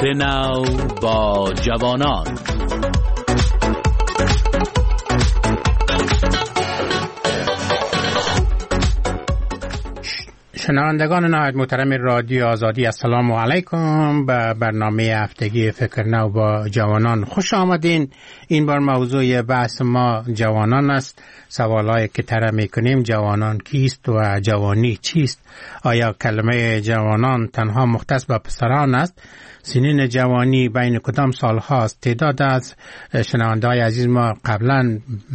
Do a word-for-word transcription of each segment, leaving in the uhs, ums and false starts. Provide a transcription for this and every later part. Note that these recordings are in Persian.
فکر نو با جوانان. شنوندگان نهایت محترم رادیو آزادی، السلام علیکم. به برنامه هفتگی فکر نو با جوانان خوش آمدین. این بار موضوع بحث ما جوانان است. سوالایی که طرح میکنیم: جوانان کیست و جوانی چیست؟ آیا کلمه جوانان تنها مختص به پسران است؟ سنین جوانی بین کدام سال هاست؟ تعداد از شنونده‌های عزیز ما قبلا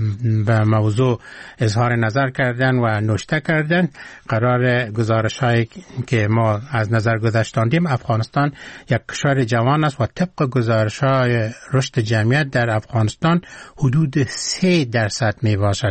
به موضوع اظهار نظر کردن و نوشته کردن. قرار گزارش هایی که ما از نظر گذاشتیم، افغانستان یک کشور جوان است و طبق گزارش های رشد جمعیت در افغانستان حدود سه درصد می باشد.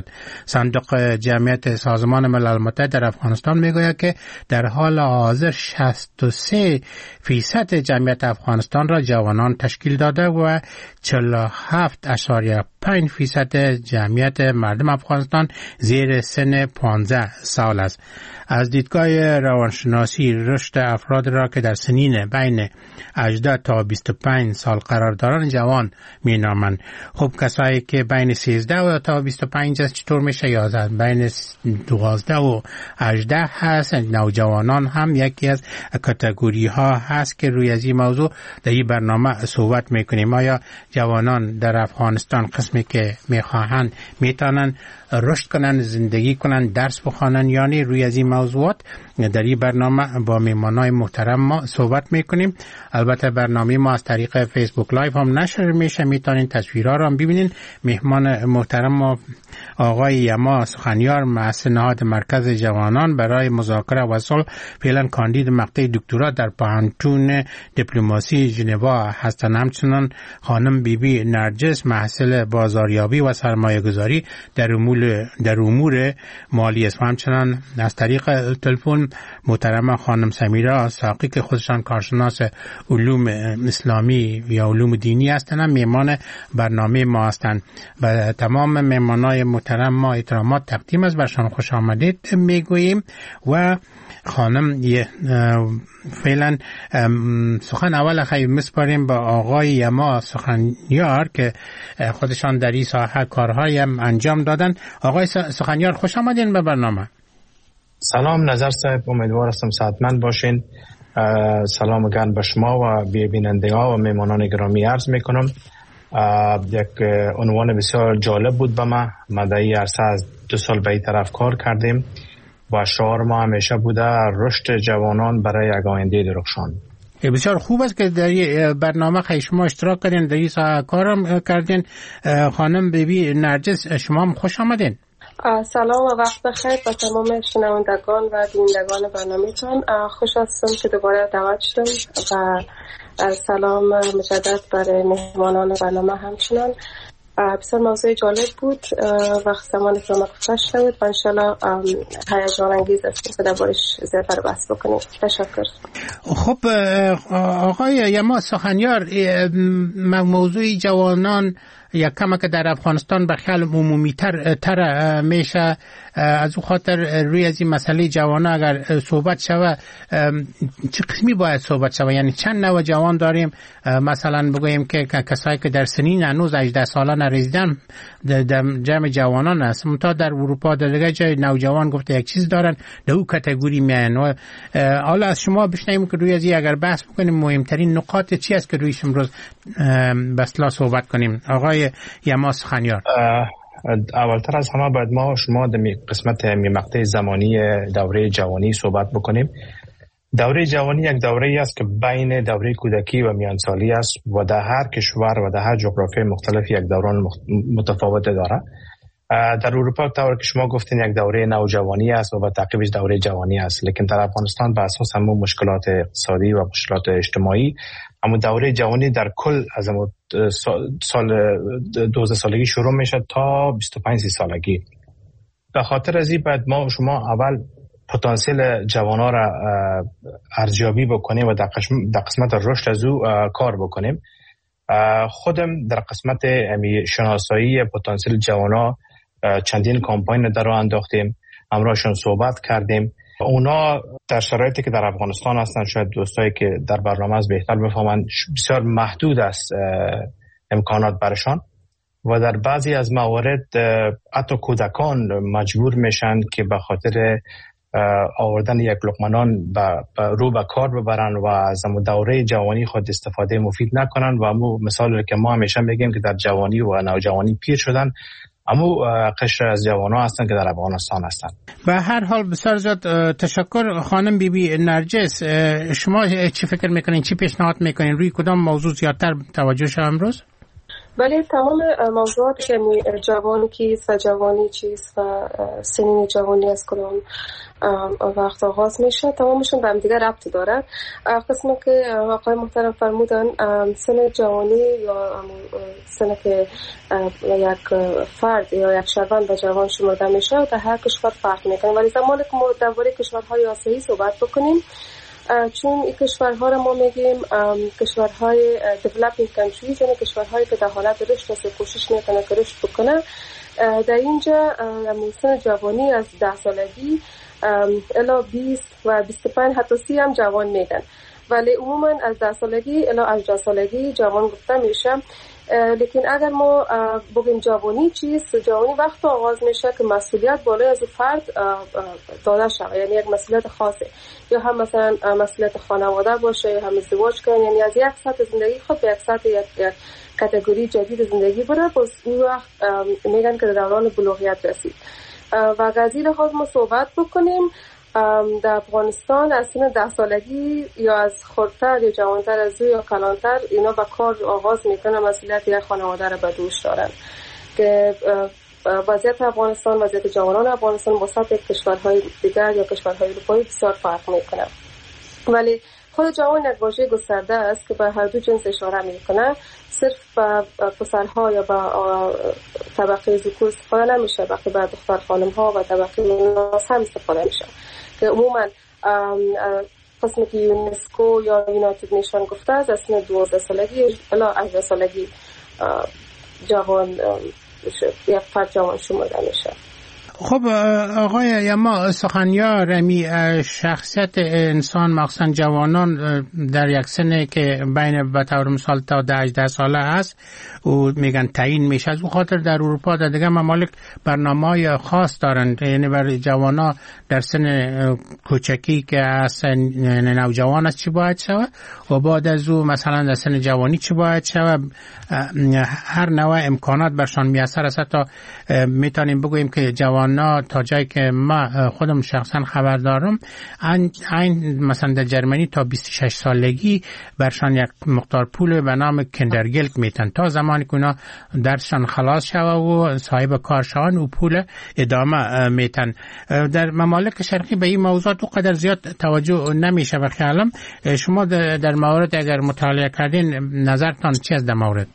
صندوق جمعیت سازمان ملل متحد در افغانستان می گوید که در حال حاضر شصت و سه فیصد جمعیت افغانستان را جوانان تشکیل داده و چهل و هفت اشاریه پنج فیصد جمعیت مردم افغانستان زیر سن پانزده سال است. از دیدگاه روانشناسی رشد افراد را که در سنین بین هجده تا بیست و پنج سال قرار دارند جوان می نامند. خب کسایی که بین سیزده تا بیست و پنج است چطور میشه؟ یا بین دوازده و هجده هست. نوجوانان هم یکی از کاتگوری ها هست که روی از این موضوع در این برنامه صحبت میکنیم. آیا جوانان در افغانستان قسمی که میخواهند میتونن رشد کنن، زندگی کنن، درس بخوانن یا نه؟ روی از این موضوعات در این برنامه با میهمانای محترم ما صحبت میکنیم. البته برنامه ما از طریق فیسبوک لایو هم نشر میشه، میتونین تصویرها رو هم ببینین. میهمان محترم ما آقای یما سخنیار، مؤسس نهاد مرکز جوانان برای مذاکره و صلح، فعلا کاندید مقطع دکترا در پوهنتون دیپلماسی ژنوا هستند. همچنین خانم بیبی نرجس، محصل بازاریابی و سرمایه گذاری در امور در امور مالی است. همچنین از طریق تلفن محترم خانم سمیرا ساقی که خودشان کارشناس علوم اسلامی یا علوم دینی هستند، میهمان برنامه ما هستند. و تمام میهمانای محترم ما احترامات تقدیم است، برشان خوش آمدید میگوییم. و خانم فعلا سخن اول خیلی مسپاریم با آقای یما سخنیار که خودشان در این ساحه کارهای هم انجام دادن. آقای سخنیار خوش آمدین به برنامه. سلام نظر صاحب، امیدوار هستم صحتمند باشین. سلام گرم به شما و بیننده ها و میمانان گرامی عرض میکنم. یک عنوان بسیار جالب بود به ما. ما در این عرصه از دو سال به این طرف کار کردیم و شعار ما همیشه بوده رشد جوانان برای یک آینده درخشان. بسیار خوب است که در این برنامه خیلی شما اشتراک کردین، در این کارم کردین. خانم بیبی نرجس، شما هم خوش آمدین. سلام و وقت بخیر با تمام شنوندگان و بینندگان برنامه‌تان. خوش هستم که دوباره دعوت شدم و سلام مجدد برای مهمانان برنامه. همچنان بسیار موضوع جالب بود وقت زمانی که مقفش شد و انشالله هیجان انگیز است که دربارش زیادتر بحث بکنیم. تشکر. خب آقای یما سخنیار، موضوع جوانان یک کم که در افغانستان به خیال عمومی تر, تر میشه. از او خاطر روی از این مسئله جوانان اگر صحبت شود چه قسمی باید صحبت شود؟ یعنی چند نوع جوان داریم؟ مثلا بگوییم که کسایی که در سنین هنوز هجده ساله نرسیدن در جمع جوانان است. منتها در اروپا در دیگه جای نوجوان گفته یک چیز دارن، در او کاتگوری میان. حالا از شما بشنویم که روی از این اگر بحث بکنیم مهمترین نقاط چی است که رویش امروز به اصطلاح صحبت کنیم. آقای یما سخنیار، اولتر از همه باید ما شما در قسمت مقطع زمانی دوره جوانی صحبت بکنیم. دوره جوانی یک دوره است که بین دوره کودکی و میانسالی است و در هر کشور و در هر جغرافی مختلف یک دوران متفاوت داره. در اروپا طور که شما گفتین یک دوره نوجوانی است و تعقیبش دوره جوانی است، لیکن در افغانستان به اساس همون مشکلات اقتصادی و مشکلات اجتماعی همون دوره جوانی در کل از همون سال دوازده سالگی شروع میشه تا بیست و پنج سالگی. به خاطر از این باید ما شما اول پتانسیل جوانا را ارزیابی بکنیم و در قسمت رشد از او کار بکنیم. خودم در قسمت شناسایی پتانسیل جوانا چندین کمپاین در راه انداختیم، همراهشون صحبت کردیم اونا در شرایطی که در افغانستان هستن، شاید دوستایی که در برنامه از بهتر بفهمند، بسیار محدود است امکانات برشان و در بعضی از موارد حتی کودکان مجبور میشن که به خاطر آوردن یک لقمه نان رو به کار ببرن و از دوره جوانی خود استفاده مفید نکنن. و امو مثال که ما همیشه میگیم که در جوانی و نوجوانی پیر شدن، امو قشر از جوانان هستن که در افغانستان هستن. به هر حال بسیار زیاد تشکر خانم بی بی نرجس. شما چی فکر میکنین، چی پیشنهاد میکنین، روی کدام موضوع زیادتر توجه شد امروز؟ ولی تمام موضوعات که جوانی کیست و جوانی چیست و سنین جوانی از کدام وقت آغاز میشه، تمامشون به هم دیگه ربط داره. قسمی که آقای محترم فرمودن، سن جوانی یا سن که یک فرد یا یک شهروند به جوان شمرده میشه و در هر کشور فرق میکنه. ولی زمانی که ما درباره کشورهای آسیایی صحبت بکنیم، چون این کشورها رو ما میگیم کشورهای developing countries، یعنی کشورهایی که در حالت رشد است، کوشش میکنه که رشد بکنه، در اینجا سن جوانی از ده سالگی الی بیست و بیست و پنج حتی سی هم جوان میگن. ولی عموما از ده سالگی الی هجده سالگی جوان گفته میشه. لیکن اگر ما بگیم جوانی چیست، جوانی وقت آغاز میشه که مسئولیت بالای از فرد داده شده، یعنی یک مسئولیت خاصه، یا هم مثلا مسئولیت خانواده باشه یا هم ازدواج کنه، یعنی از یک سطح زندگی خود به یک سطح یک کاتگوری جدید زندگی بره. باز اون وقت میگن که دوران بلوغیت رسید. و از این لحاظ ما صحبت بکنیم در افغانستان از سن ده سالگی یا از خردتر یا جوانتر از او یا کلانتر اینا به کار آغاز میکنن، مسئولیت یک خانواده رو به دوش دارن که وضعیت افغانستان، وضعیت جوانان افغانستان با سطح کشورهای دیگر یا کشورهای اروپایی بسیار فرق میکنه. ولی خود جوان یک واژه گسترده است که به هر دو جنس اشاره میکنه. صرف به پسرها یا به طبقه ذکور استفاده نمیشه، بلکه به دختر خانم ها و طبقه ناس هم استفاده میشه که عموما قسمی که یونسکو یا یونایتد نیشن گفته است از سن دوازده سالگی الی هجده سالگی جوان یک فرد جوان شمرده میشه. خب آقای یما سخنیار، رمی شخصیت انسان مخصوصا جوانان در یک سنه که بین به طور مثال تا ده هجده ساله است و میگن تعیین میشه، از اون خاطر در اروپا در دیگه ممالک برنامه‌های خاص دارن، یعنی برای جوانان در سن کوچکی که اصلا نوجوان است چی باید شود و بعد از او مثلا در سن جوانی چی باید شود. هر نوع امکانات برشان میسر است. تا میتونیم بگوییم که جوان نا تا جایی که ما خودم شخصا خبر دارم، این مثلا در جرمنی تا بیست و شش سالگی برشان یک مقدار پول به نام کندرگلد میتن تا زمانی که اونا درسشان خلاص شوه و صاحب کار شوند و پول ادامه میتن. در ممالک شرقی به این موضوعات او قدر زیاد توجه نمیشه و خیالم شما در مورد اگر مطالعه کردین نظرتان چی است در مورد؟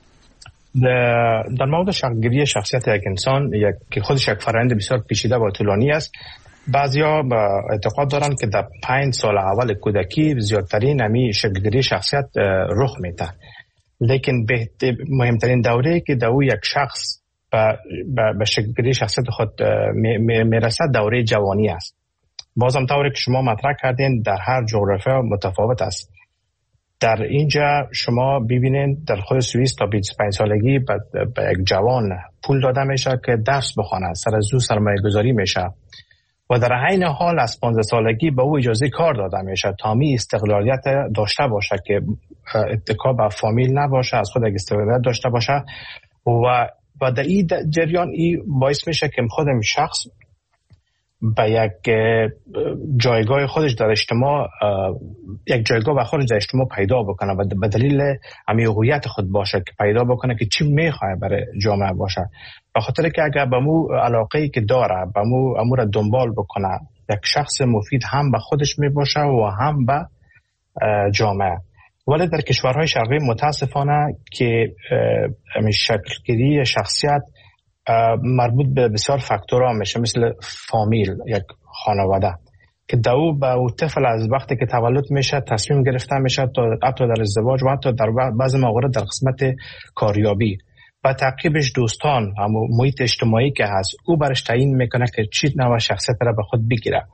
در مورد شکل‌گیری شخصیت یک انسان یک که خودش یک فرآیند بسیار پیچیده و طولانی است. بعضیا اعتقاد دارند که در پنج سال اول کودکی زیادترین همی شکل‌گیری شخصیت رخ میده، لیکن مهمترین دوره که دو یک شخص به شکل‌گیری شخصیت خود میرسد دوره جوانی است. بازم طوری که شما مطرح کردین در هر جغرافیا متفاوت است. در اینجا شما ببینید در خود سوئیس تا بیست و پنج سالگی به یک جوان پول داده میشه که درس بخواند، سر از او سرمایه گذاری میشه و در عین حال از پانزده سالگی به او اجازه کار داده میشه تا می استقلالیت داشته باشه که اتکا به فامیل نباشه، از خود استقلالیت داشته باشه و و در این جریان این باعث میشه که خود شخص به یک جایگاه خودش در اجتماع یک جایگاه به خودش در اجتماع پیدا بکنه و به دلیل همین هویت خود باشه که پیدا بکنه که چی میخواه برای جامعه باشه، به خاطر که اگر به مو علاقه‌ای که داره به مو امور دنبال بکنه یک شخص مفید هم به خودش میباشه و هم به جامعه. ولی در کشورهای شرقی متاسفانه که همین شکلگیری شخصیت مربوط به بسیار فاکتورها میشه، مثل فامیل، یک خانواده که دو به او طفل از وقتی که تولد میشه تصمیم گرفته میشه تا حتی در ازدواج و حتی در بعض موارد در قسمت کاریابی و تعقیبش دوستان و محیط اجتماعی که هست او برش تعیین میکنه که چی نوع شخصیت را به خود بگیره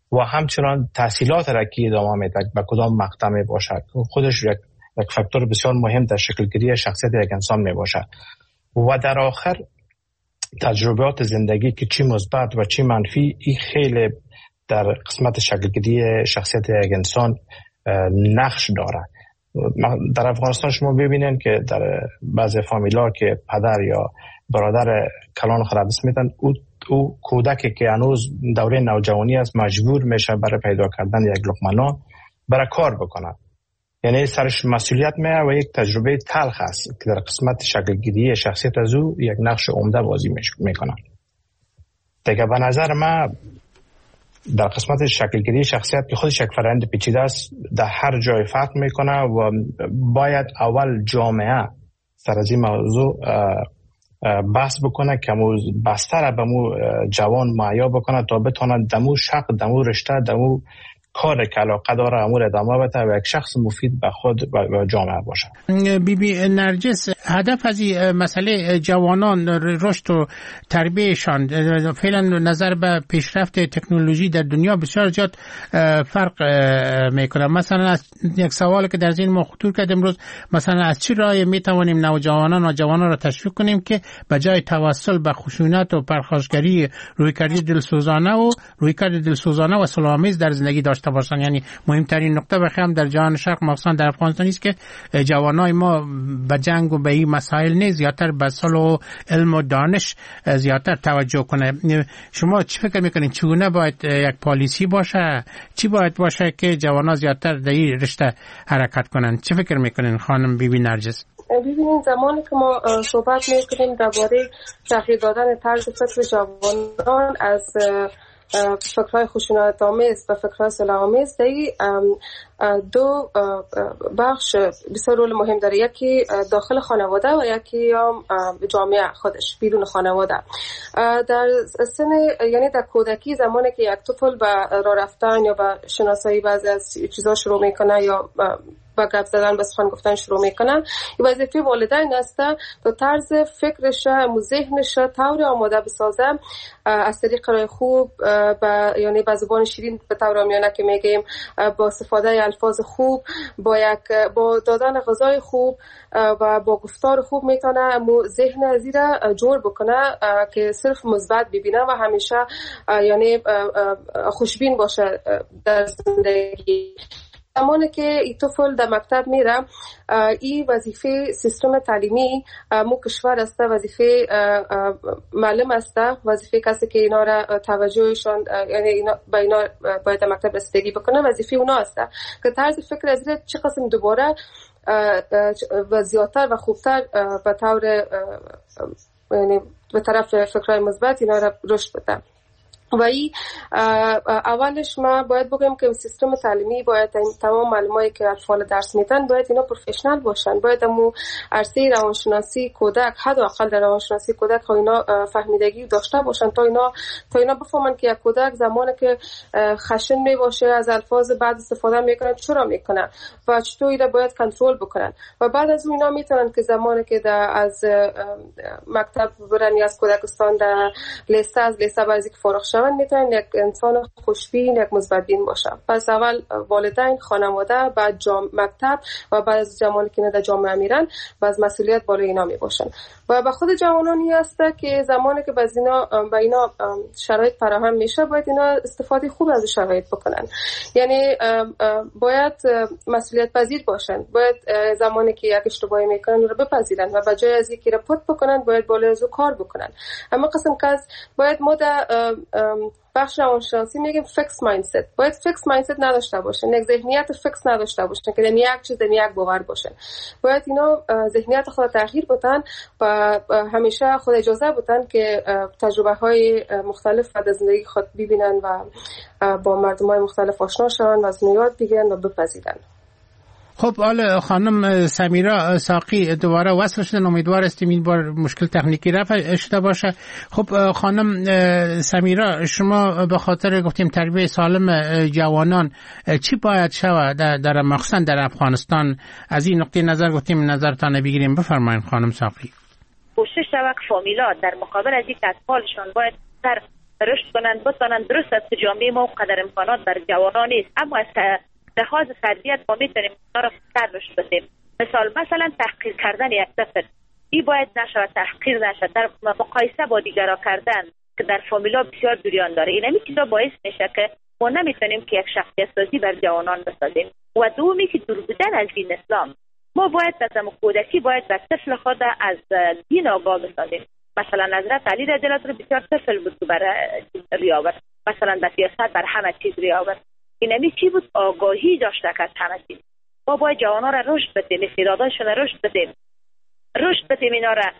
و همچنان تحصیلات را که ادامه میده به کدام مقطع می باشد خودش یک یک فاکتور بسیار مهم در شکلگیری شخصیت یک انسان می باشد. و در آخر تجربیات زندگی که چی مثبت و چی منفی این خیلی در قسمت شکلگیری شخصیت یک انسان نقش داره. در افغانستان شما ببینید که در بعضی فامیلا که پدر یا برادر کلان خود دست میدن، او او کودکی که هنوز دوره نوجوانی است مجبور میشه برای پیدا کردن یک لقمه نان برای کار بکنه. یعنی سرش مسئولیت میه و یک تجربه تلخ است که در قسمت شکلگیری شخصیت از او یک نقش عمده بازی میکنه. دیگه به نظر من در قسمت شکلگیری شخصیت که خودش یک فرآیند پیچیده است، در هر جای فرق میکنه و باید اول جامعه سر از این موضوع بحث بکنه که مو بستر به مو جوان معیا بکنه تا بتونه دمو شق دمو رشته دمو کار که علاقه داره امور ادامه بده و یک شخص مفید به خود و جامعه باشه. بی بی نرجس، هدف از این مسئله جوانان رشد و تربیتشان فعلا نظر به پیشرفت تکنولوژی در دنیا بسیار زیاد فرق میکنه. مثلا از یک سوالی که در ذهن ما خطور کرد امروز، مثلا از چه راهی میتوانیم نوجوانان و جوانان را تشویق کنیم که به جای توسل به خشونت و پرخاشگری رویکرد دلسوزانه و رویکرد دلسوزانه و صلح‌آمیز در زندگی داشته باشن. یعنی مهمترین نقطه بخیم در جهان شرق مخصوصا در افغانستان است که جوانای ما به جنگ و به این مسائل نیست، زیادتر به صلح و علم و دانش زیادتر توجه کنه. شما چی فکر میکنین چگونه باید یک پالیسی باشه، چی باید باشه که جوانا زیادتر در این رشته حرکت کنن؟ چی فکر میکنین خانم بی بی نرجس؟ ببینید زمانی که ما صحبت میکنیم درباره تغییر دادن طرز فکر جوانان از فکرهای خشونت‌آمیز و فکرهای صلح‌آمیز، دو بخش بسیار رول مهم داره، یکی داخل خانواده و یکی هم جامعه خودش بیرون خانواده. در سن یعنی در کودکی زمانی که یک طفل به راه رفتن یا به شناسایی بعضی از چیزا شروع میکنه یا با گپ زدن به سخن گفتن شروع میکنن، این وظیفه والدین است تا طرز فکرش و ذهنش طور آماده بسازه از طریق راه خوب با یعنی با زبان شیرین به طور عامیانه که میگیم با استفاده الفاظ خوب با یک با دادن غذای خوب و با گفتار خوب میتونه مو ذهن ازی را جور بکنه که صرف مثبت ببینه و همیشه یعنی خوشبین باشه در زندگی. زمانی که این طفل در مکتب میره، این وظیفه سیستم تعلیمی مو کشور است، وظیفه معلم است، وظیفه کسی که اینا را توجهشان یعنی اینا با اینا باید در مکتب رسیدگی بکنه، وظیفه اونا است که طرز فکر از چه قسم دوباره و زیادتر و خوبتر به طور یعنی به طرف فکرهای مثبت اینا را رشد بده. و ای اولش ما باید بگیم که سیستم تعلیمی باید تمام معلمایی که اطفال درس میدن باید اینا پروفشنال باشن، باید امو عرصه روانشناسی کودک حداقل در روانشناسی کودک ها اینا فهمیدگی داشته باشن تا اینا تا اینا بفهمن که یک کودک زمانی که خشن می باشه از الفاظ بعد استفاده میکنه چرا میکنه و چطور اینا باید کنترل بکنن و بعد از اون اینا میتونن که زمانی که در از مکتب برن یا از کودکستان در لیسه از لیسه بازی که فارغ شون میتونن یک انسان خوشبین یک مثبت بین باشه. پس اول والدین، خانواده، بعد جام مکتب و بعد از زمانی که در جامعه میرن باز مسئولیت بالای اینا میباشن. و به خود جوانانی هست که زمانی که باز اینا با اینا شرایط فراهم میشه باید اینا استفاده خوب از شرایط بکنن. یعنی باید مسئولیت پذیر باشن، باید زمانی که یک اشتباهی میکنن رو بپذیرن و بجای از اینکه رپورت بکنن باید بالای از کار بکنن. اما قسم کس باید ما در بخش روانشناسی میگیم فیکس مایندست، باید فیکس مایندست نداشته باشن، یک ذهنیت فیکس نداشته باشن که دنیا یک چیز دنیا یک باور باشه. باید اینا ذهنیت خود تغییر بدن و همیشه خود اجازه بدن که تجربه های مختلف در زندگی خود ببینن و با مردم های مختلف آشنا شون و از یاد بگیرن و بپذیرن. خب حالا خانم سمیرا ساقی دوباره وصل شدن، امیدوار استیم این بار مشکل تکنیکی رفع شده باشه. خب خانم سمیرا، شما به خاطر گفتیم تربیت سالم جوانان چی باید شود در, در مخصوصا در افغانستان؟ از این نقطه نظر گفتیم نظرتان بگیریم، بفرمایید خانم ساقی. کوشش شود فامیلا در مقابل از این اطفالشان باید در رشد کنند، بتوانند. درست است جامعه ما قدر امکانات بر جوانان نیست، اما از لحاظ تربیت ما میتونیم اونا را بیشتر رشد بدیم. مثال مثلا تحقیر کردن یک طفل، این باید نشود، تحقیر نشود، در مقایسه با دیگران کردن که در فامیلا بسیار جریان داره. این همی چیزا باعث میشه که ما نمیتونیم که یک شخصیت سازی بر جوانان بسازیم. و دومی که دور بودن از دین اسلام، ما باید از کودکی باید بر طفل خود از دین آگاه بسازیم. مثلا حضرت علی رضی الله عنه بسیار طفل بود که بر ریاضت، مثلا در سیاست بر همه چیز ریاضت. این همی چی بود؟ آگاهی داشته از همه چیز. ما باید جوانان را رشد بدیم، استعدادشون را رشد بدیم، رشد بدیم اینا را.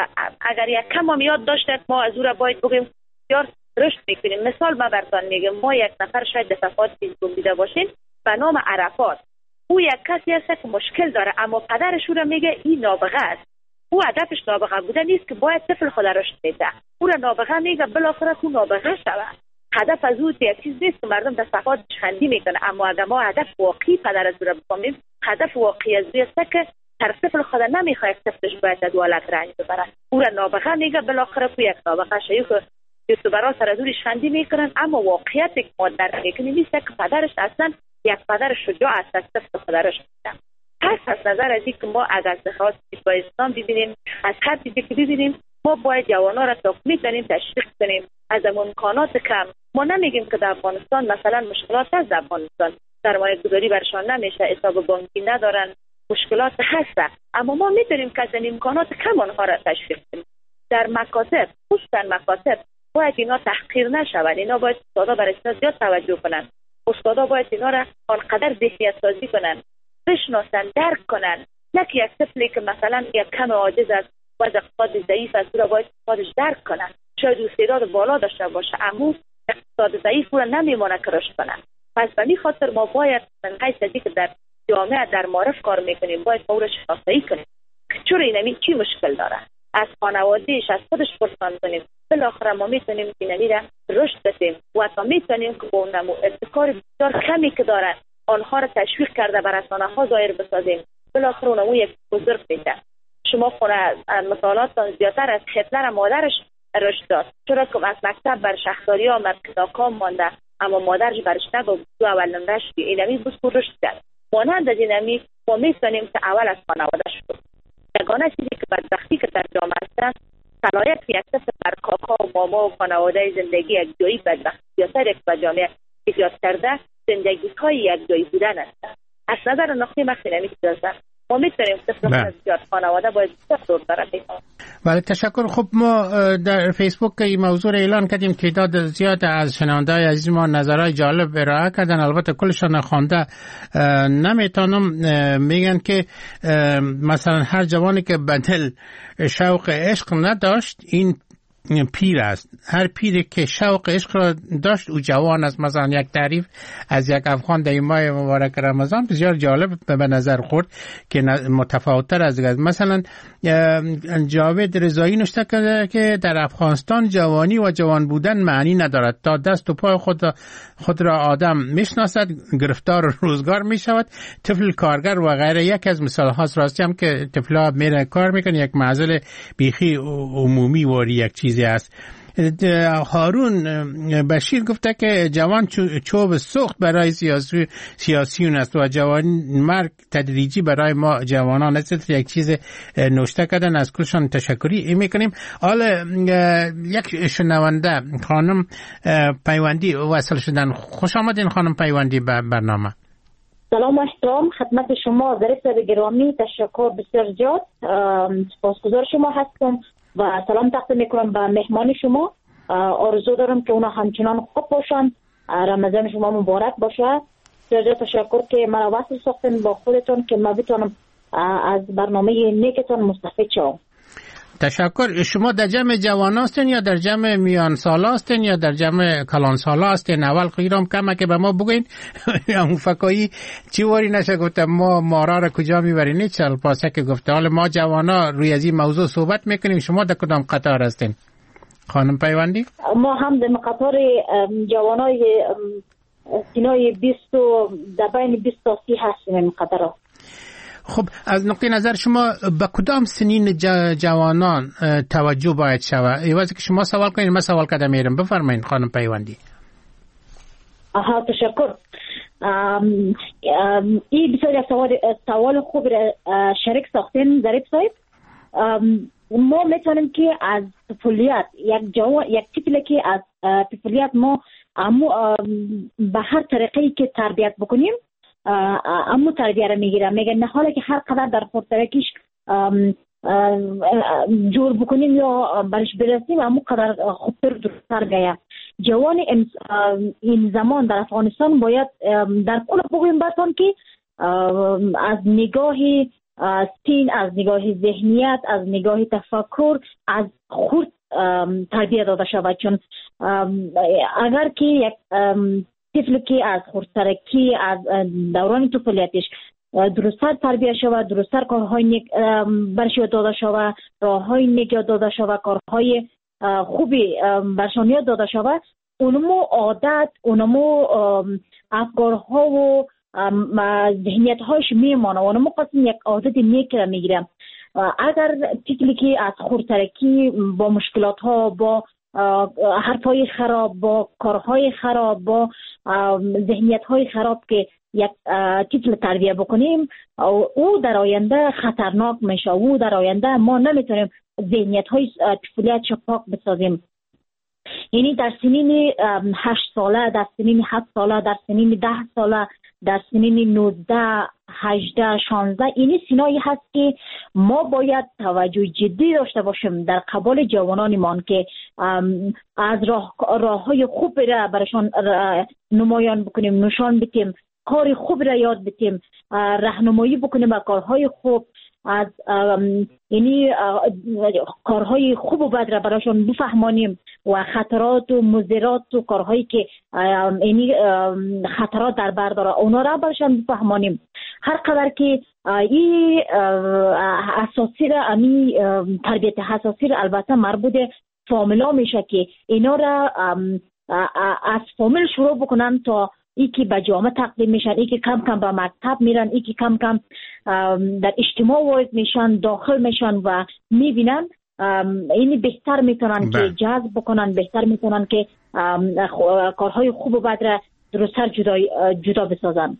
اگر یک کم هم یاد داشته ما از او را باید بگیم بسیار رشد میکنیم. مثال ما براتون میگم، ما یک نفر شاید در صفحات فیسبوک دیده باشین به نام عرفات. او یک کسی است که مشکل داره، اما پدرش او را میگه این نابغه است. او هدفش نابغه بودن نیست که باید طفل خود رشد بده، او را نابغه میگه بالاخره تو نابغه شود. هدف از او یک چیز نیست که مردم در صفحات خندی میکنه، اما اگر ما هدف واقعی پدر از او را بفهمیم، هدف واقعی از او است که هر طفل خود نمیخواد طفلش باید از ولادت رنج ببره، او را نابغه میگه بالاخره تو یک نابغه شوی که یوتیوبرها سر از او خندی میکنن، اما واقعیت که ما درک میکنیم نیست که پدرش اصلا یک پدر شجاع است از طفل خودش میده. پس از نظر از این که ما اگر لحاظ با اسلام ببینیم، از هر چیزی که ببینیم، ما باید جوانان را تا میتونیم تشویق کنیم از امکانات کم. ما نمیگیم که در افغانستان مثلا مشکلات هست، در افغانستان سرمایه گذاری برشان نمیشه، حساب بانکی ندارن، مشکلات هست، اما ما میتونیم که از امکانات کم آنها را تشویق کنیم. در مکاتب، خصوصا مکاتب، باید اینا تحقیر نشود. اینا باید استادا برای اینا زیاد توجه کنن. استادا باید اینا را آنقدر ذهنیت سازی کنن، بشناسن، درک کنن. نه که یک طفلی که مثلا یک کم عاجز است و از اقتصاد ضعیف است، او را باید اقتصادش درک کنن. شاید استعداد بالا داشته باشه، اما اقتصاد ضعیف او را نمیمونه که رشد کنن. پس به این خاطر ما باید من حیث ازی که در جامعه در معرف کار میکنیم، باید ما او را شناسایی کنیم. چرا اینمی چی مشکل داره؟ از خانوادهش، از خودش پرسان کنیم. بالاخره ما میتونیم اینمی را رشد بدیم و تا میتونیم که با اون ابتکار بسیار کمی که دارن آنها را تشویق کرده بر رسانه ها ظاهر بسازیم. بالاخره اونمو یک بزرگ میده. شما خونه مثالاتان زیادتر از هتلر مادرش رشد داد، چرا که از مکتب بر شهرداری آمد که ناکام مانده، اما مادرش برش نگفت تو اول نمرش بی. اینمی بزرگ رشد کرد. مانند از اینمی ما میتونیم که اول از خانواده شد. یگانه چیزی که بدبختی که در جامعه است، صلاحیت یک طفل بر کاکا و ماما و خانواده زندگی یک جایی بدبختی زیادتر یک به جامعه ایجاد کرده، زندگی های یک جایی بودن است. از نظر نقطه مخفی نمی‌شود. ما میتونیم طفل زیاد خانواده باید دور داره بکنیم. بله تشکر. خب ما در فیسبوک این موضوع را اعلان کردیم، تعداد زیاد از شنونده‌های عزیز ما نظرهای جالب ارائه کردن، البته کلشان خوانده نمیتونم. میگن که مثلا هر جوانی که بدل شوق عشق نداشت این پیر است، هر پیری که شوق عشق را داشت او جوان است. مثلا یک تعریف از یک افغان در ماه مبارک رمضان بسیار جالب به نظر خورد که متفاوت‌تر از دیگر. مثلا جاوید رضایی نوشته کرده که در افغانستان جوانی و جوان بودن معنی ندارد، تا دست و پای خود خود را آدم میشناسد گرفتار روزگار میشود. طفل کارگر و غیره یک از مثال هاست. راستی هم که طفلا میره کار میکنه، یک معضل بیخی عمومی و یک چیزی است. هارون بشیر گفته که جوان چوب سوخت برای سیاسی سیاسیون است و جوان مرگ تدریجی برای ما جوانان است. یک چیز نوشته کردن، از کلشان تشکری میکنیم. حالا یک شنونده خانم پیوندی وصل شدن. خوش آمدین خانم پیوندی به برنامه. سلام و احترام خدمت شما ظریف گرامی، تشکر بسیار زیاد، سپاسگزار شما هستم و سلام تقدیم میکنم به مهمان شما. آرزو دارم که اونا همچنان خوب باشن، رمضان شما مبارک باشه. بسیار تشکر که مرا وصل ساختن با خودتون که ما بتونم از برنامه نیکتون مستفید شوم. تشکر. شما در جمع جوان هستین یا در جمع میان سال هستین یا در جمع کلان سال هستین؟ اول خیرم کمه که به ما بگوین اون فکایی چی واری نشه گفته ما مارا را کجا میبرین؟ چل پاسه که گفته حالا ما جوانا روی از این موضوع صحبت میکنیم. شما در کدام قطار هستین خانم پیوندی؟ ما هم در قطار جوانای سینای بیست و در بین بیست تا سی هستیم این قطار. خب از نقطه نظر شما به کدام سنین جوانان توجه باید شود؟ ایوازی که شما سوال کنید من سوال کردم میرم. بفرمایید خانم پیوندی. آها تشکر. این بسیار سوال سوال خوب شریک ساختین ظریف صاحب. ما میتونیم که از طفولیت یک جوان یک طفلی که از طفولیت ما امو به هر طریقی که تربیت بکنیم امو تربیت را میگیره. میگه نه حالا که هر قدر در خودترکیش جور بکنیم یا برش برسیم امو قدر خوبتر درستر گیه. جوان این زمان در افغانستان باید در کل بگویم براتون که از نگاه سین، از نگاه ذهنیت، از نگاه تفکر از خود تربیت داده شود. چون اگر که یک طفل که از خردسرکی از دوران طفولیتش درست‌تر تربیت شود، درست‌تر کارهای نیک برش یاد داده شود، راههای نیک یاد داده شود، کارهای خوبی برشان یاد داده شود، اونمو عادت، اونمو افکارها و ذهنیت هاش میمانه و اونمو قسم یک عادت نیک را میگیرم. اگر طفلی که از خردسرکی با مشکلات ها، با حرفای خراب، با کارهای خراب، با ذهنیت های خراب که یک طفل تربیت بکنیم او در آینده خطرناک میشه. او در آینده ما نمیتونیم ذهنیت های طفولیت پاک بسازیم. یعنی در سنین هشت ساله، در سنین هفت ساله، در سنین ده ساله، در سنین نوزده، هجده، شانزده، اینی سنایی هست که ما باید توجه جدی داشته باشیم در قبال جوانانمان که از راه راههای خوب را برشان نمایان بکنیم، نشان بدیم، کار خوب را یاد بدیم، راهنمایی بکنیم به کارهای خوب، از یعنی کارهای خوب و بد را براشون بفهمانیم و خطرات و مضرات و کارهایی که یعنی خطرات در بر داره اونا را براشون بفهمانیم. هر قدر که این اساسی را امی تربیت اساسی را البته مربوط فامیلا میشه که اینا را از فامیل شروع بکنن تا ای که به جامعه تقدیم میشن، ای که کم کم به مکتب میرن، ای که کم کم در اجتماع وارد میشن، داخل میشن و میبینن اینی بهتر میتونن که جذب بکنن، بهتر میتونن که کارهای خوب و بد را درست‌تر جدا جدا بسازن.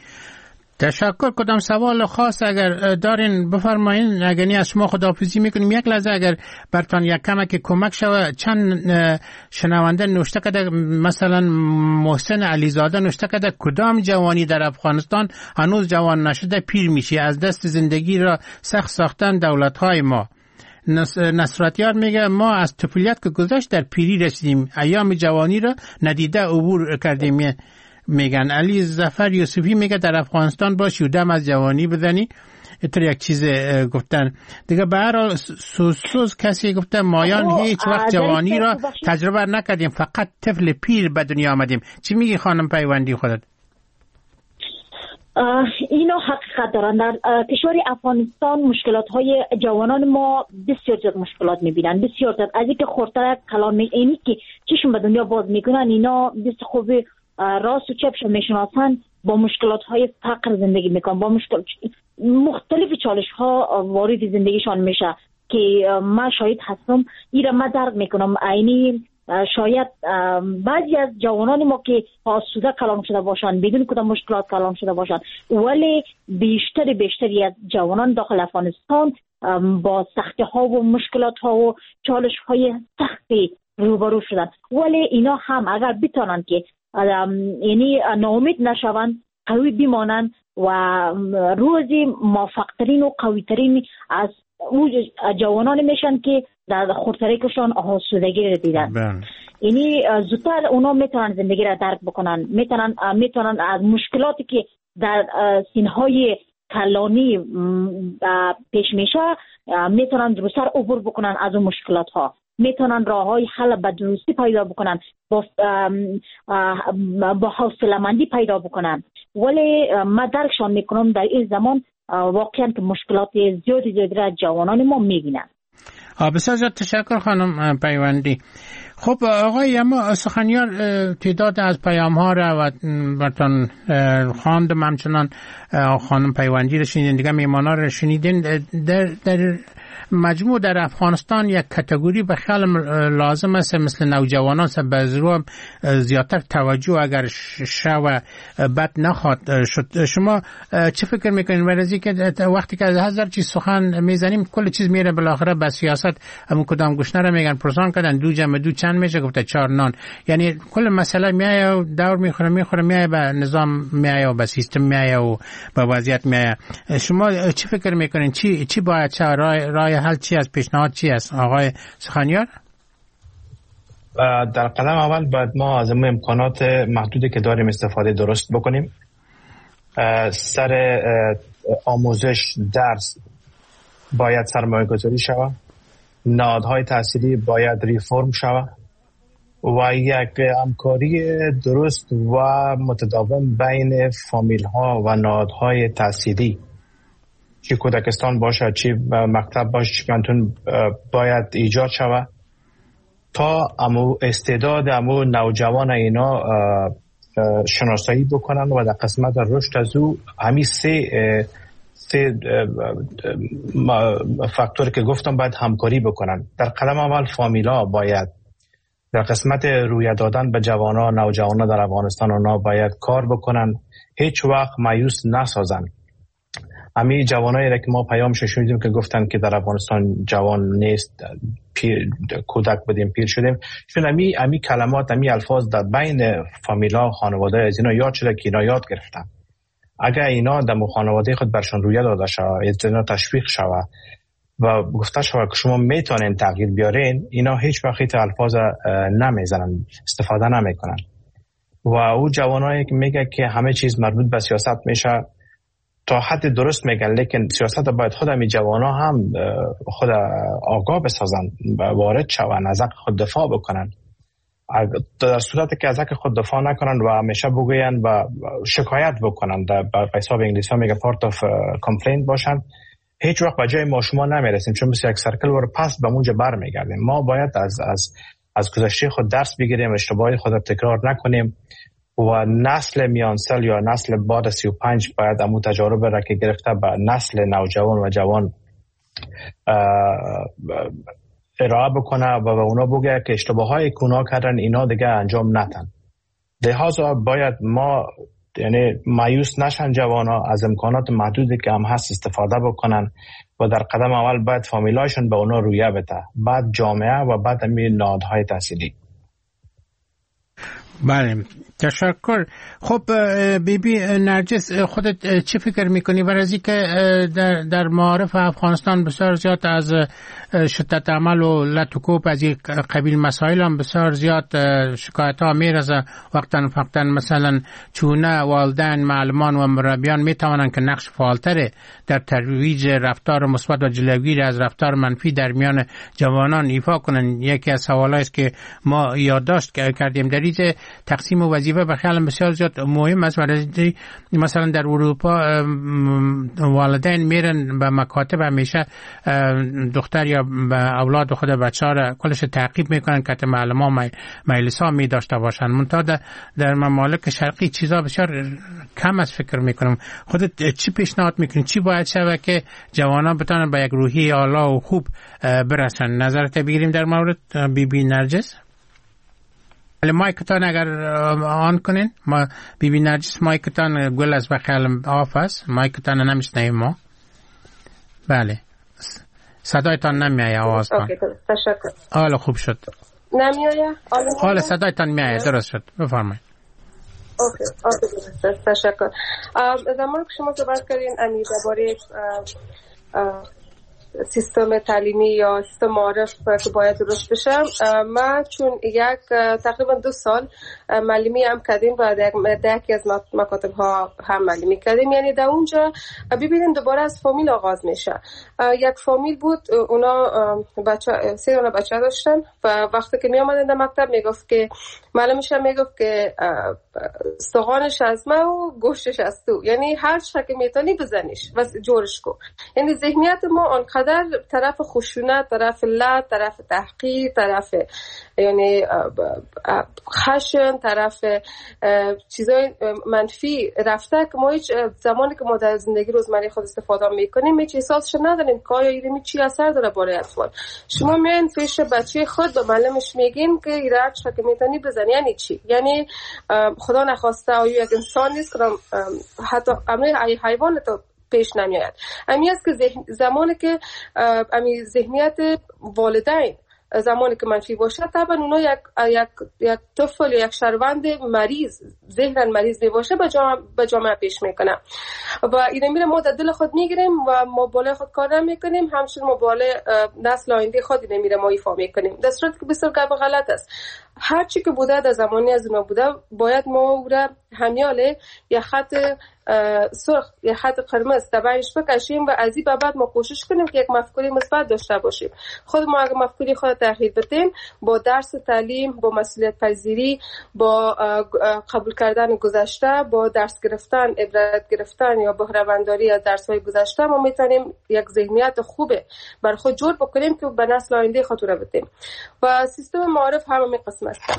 تشکر. کدام سوال خاص اگر دارین بفرمایین. اگر نی از شما خداحافظی میکنیم. یک لحظه اگر برتان یک کمک کمک شود. چند شنونده نوشته کرده، مثلا محسن علیزاده نوشته کرده کدام جوانی در افغانستان هنوز جوان نشده پیر میشه، از دست زندگی را سخت ساختن دولت‌های ما. نصرتیار میگه ما از طفولیت که گذشت در پیری رسیدیم، ایام جوانی را ندیده عبور کردیم. میگن علی ظفر یوسفی میگه در افغانستان باشی و دم از جوانی بزنی. اینطور یک چیز گفتن دیگه. به هر حال سوسوس کسی گفته مایان هیچ وقت جوانی را تجربه نکردیم، فقط طفل پیر به دنیا آمدیم. چی میگی خانم پیوندی خودت؟ اینو حقیقت دارن. در کشور افغانستان مشکلات های جوانان ما بسیار زیاد مشکلات میبینن، بسیار زیاد. از اینکه خورتر کلام اینی که چشم به دنیا باز میکنن اینا بسیار خوبی راست و چپش میشناسن، با مشکلات های فقر زندگی میکنن، با مشکل مختلف چالش ها وارد زندگیشان میشه که ما شاید هستم ایرا ما درک میکنم. اینی شاید بعضی از جوانان ما که آسوده کلام شده باشن، بدون کدام مشکلات کلام شده باشن، ولی بیشتر بیشتری از جوانان داخل افغانستان با سختی ها و مشکلات ها و چالش های سختی روبرو شدن. ولی اینا هم اگر بتونن که یعنی ناامید نشوند، قوی بمانند و روزی موفق‌ترین و قوی‌ترین از جوانان میشن که در خردسرکشان آسودگی را دیدن. یعنی زودتر اونا میتونن زندگی را درک بکنن، میتونن میتونن از مشکلاتی که در سنهای کلانی پیش میشه میتونن درست‌تر عبور بکنن از اون مشکلات ها، میتونن راههای حل به درستی پیدا بکنن، با با حوصله‌مندی پیدا بکنن. ولی ما درکشان میکنم در این زمان واقعا که مشکلات زیادی زیادی را جوانان ما میبینن. بسیار زیاد تشکر خانم پیوندی. خب آقای اما سخنیار تعداد از پیام ها را و براتون خواندم، همچنان خانم پیوندی را شنیدین، دیگه میمانا را شنیدین. در, در مجموع در افغانستان یک کاتگوری به خیال لازم است مثل نوجوانان سبزرو زیادتر توجه اگر شو بد نخواد شد. شما چه فکر میکنین ورزی که وقتی که از هزار چیز سخن میزنیم کل چیز میره بالاخره به سیاست، همون کدام گشنه رو میگن پرسان کردن دو جمع دو چند میشه، گفته چهار نان، یعنی کل مسئله میایه و دور میخوره میخوره میایه به نظام میایه و به سیستم میایه و به وضعیت میایه. شما چه فکر میکنین چی چی باید چه رای, رای حل چی است، پیشنهاد چی است آقای سخنیار؟ در قدم اول باید ما از امکانات محدودی که داریم استفاده درست بکنیم. سر آموزش درس باید سرمایه گذاری شود، نهادهای تحصیلی باید ریفرم شود و یک همکاری درست و متداوم بین فامیل ها و نهادهای تحصیلی، چی کودکستان باشه چی مکتب باشه چی پانتون، باید ایجاد شود تا امو استعداد امو نوجوان اینا شناسایی بکنن و در قسمت رشد از او همین سه سه فاکتور که گفتم باید همکاری بکنن. در قدم اول فامیلا باید در قسمت روی دادن به جوانان نوجوانان در افغانستان اونا باید کار بکنن، هیچ وقت مایوس نسازن. همین جوانایی را که ما پیامش شنیدیم که گفتن که در افغانستان جوان نیست، پیر کودک بودیم پیر شدیم، چون همین همین کلمات همین الفاظ در بین فامیلا خانواده از اینا یاد شده که اینا یاد گرفتن. اگر اینا در خانواده خود برشان رویه داده شود، اینا تشویق شود و گفته شود که شما میتونین تغییر بیارین، اینا هیچ وقت الفاظ نمیزنن، استفاده نمیکنن. و او جوانایی که میگه که همه چیز مربوط به سیاست میشه تا حد درست میگن، لیکن سیاست باید خود همی جوانا هم خود آگاه بسازن و وارد شون، از حق خود دفاع بکنن. در صورتی که از حق خود دفاع نکنن و همیشه بگوین و شکایت بکنن، در حساب انگلیسی ها میگه part of complaint باشن، هیچ وقت به جای ما شما نمیرسیم، چون مثل یک سرکل ور پس به اونجا بر میگردیم. ما باید از از از گذشته خود درس بگیریم، اشتباهی خود تکرار نکنیم و نسل میانسال یا نسل بعد سی و پنج باید امو تجارب را که گرفته به نسل نوجوان و جوان ارائه بکنه و به اونا بگه که اشتباهایی که اونا کردن اینا دیگه انجام ندن. لحاظا باید ما یعنی مایوس نشن جوانا، از امکانات محدودی که هم هست استفاده بکنن و در قدم اول باید فامیلایشون به اونا رویه بده، بعد جامعه و بعد همین نهادهای تحصیلی. بله تشکر. خب بی بی نرجس، خودت چی فکر میکنی برای از اینکه در, در معارف افغانستان بسیار زیاد از شدت عمل و لطوکوب از این قبیل مسائل هم بسیار زیاد شکایت ها میرزه، وقتا فقطا مثلا چونه والدین معلمان و مربیان میتوانند که نقش فعالتر در ترویج رفتار مثبت و جلوگیری از رفتار منفی در میان جوانان ایفا کنند. یکی از سوالایی است که ما یادداشت کردیم در این تقسیم وظیفه به خیال بسیار زیاد مهم است. مثلا در اروپا والدین میرن به مکاتب، همیشه دختر یا به اولاد خود بچه‌ها را کلش تعقیب میکنن که معلمان مجلس‌ها می داشته باشن. منتها در ممالک شرقی چیزا بسیار کم است. فکر میکنم خودت چی پیشنهاد میکنی، چی باید شود که جوانان بتونن به یک روحی اعلی و خوب برسن؟ نظرت بگیریم در مورد بی بی نرجس. ولی مایکتان اگر آن کنین، ما بی بی نرجس مایکتان گل از بخیال آف است، مایکتان نمیشنیم ما. بله صدایتان نمیایه آوازتان. اوکی تشکر. حالا خوب شد. نمیایه؟ حالا صدایتان میایه، درست شد، بفرمایید. اوکی اوکی تشکر. زمانی که شما صحبت کردین انی درباره سیستم تعلیمی یا سیستم معارف که باید درست بشه، ما چون یک تقریبا دو سال معلمی هم کردیم و در یکی از مکاتب ها هم معلمی کردیم، یعنی در اونجا ببینیم دوباره از فامیل آغاز میشه. یک فامیل بود، اونا بچه سه تا بچه داشتن و وقتی که می آمدن در مکتب میگفت که معلمش هم میگفت که استخوانش از ما و گوشتش از تو، یعنی هر چه که میتونی بزنیش و جورش کن. یعنی ذهنیت ما آنقدر طرف خشونت، طرف لعب، طرف تحقیر، طرف یعنی خشن، طرف چیزای منفی رفته که ما هیچ زمانی که ما در زندگی روزمره خود استفاده میکنیم هیچ احساسش نداریم که آیا ایرمی چی اثر داره برای اطفال. شما میان پیش بچه خود به معلمش میگین که ایره هر چه که میتونی بزن، یعنی چی؟ یعنی خدا نخواسته آیا یک انسان نیست که حتی امر حیوان تو پیش نمیاد. امی است که زمانی که امی ذهنیت والدین زمانی که منفی باشه، طبعا اونا یک یک یک طفل یک شهروند مریض، ذهن مریض باشه به جامعه به جامعه پیش میکنه و این میره ما در دل خود میگیریم و ما بالای خود کار نمیکنیم، همچنین ما بالای نسل آینده خود این میره ما ایفا میکنیم، در صورتی که بسیار گپ غلط است. هر چی که بوده در زمانی از اونا بوده باید ما او را همیاله یا خط سرخ یا خط قرمز تبعش بکشیم و از این به بعد ما کوشش کنیم که یک مفکوره مثبت داشته باشیم. خود ما اگه مفکوره خود تغییر بدیم با درس تعلیم، با مسئولیت پذیری، با قبول کردن گذشته، با درس گرفتن، عبرت گرفتن یا بهره منداری از درس‌های گذشته، ما میتونیم یک ذهنیت خوبه بر خود جور بکنیم که به نسل آینده خاطره بدیم. و سیستم معارف هم همین قسم است.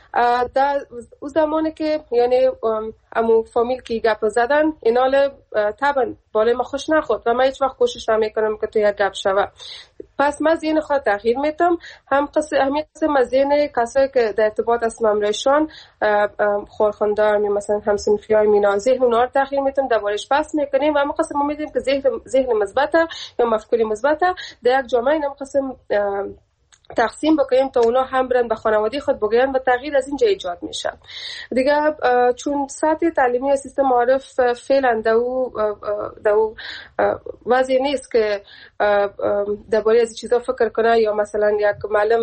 در اون زمانی که یعنی امو فامیل که گپ زدن اینال طبعا بالای ما خوش نخورد و من هیچ وقت کوشش نمیکنم که تو یک گپ شوه. پس من ذهن خود تغییر میتم، هم قصه اهمیت من ذهن کسایی که در ارتباط هستم امرایشان خورخوندار می مثلا همسنفیای مینا ذهن اونها رو تغییر میتم، دربارش بحث میکنیم و هم قسم ما میدیم که ذهن ذهن مثبت یا مفکوری مثبت در یک جامعه هم قسم تقسیم بکنیم تا اونا هم برن به خانواده خود بگوین و تغییر از اینجا ایجاد میشه. دیگه چون سطح تعلیمی و سیستم معارف فعلا دو دو وضعی نیست که درباره از چیزا فکر کنه یا مثلا یک معلم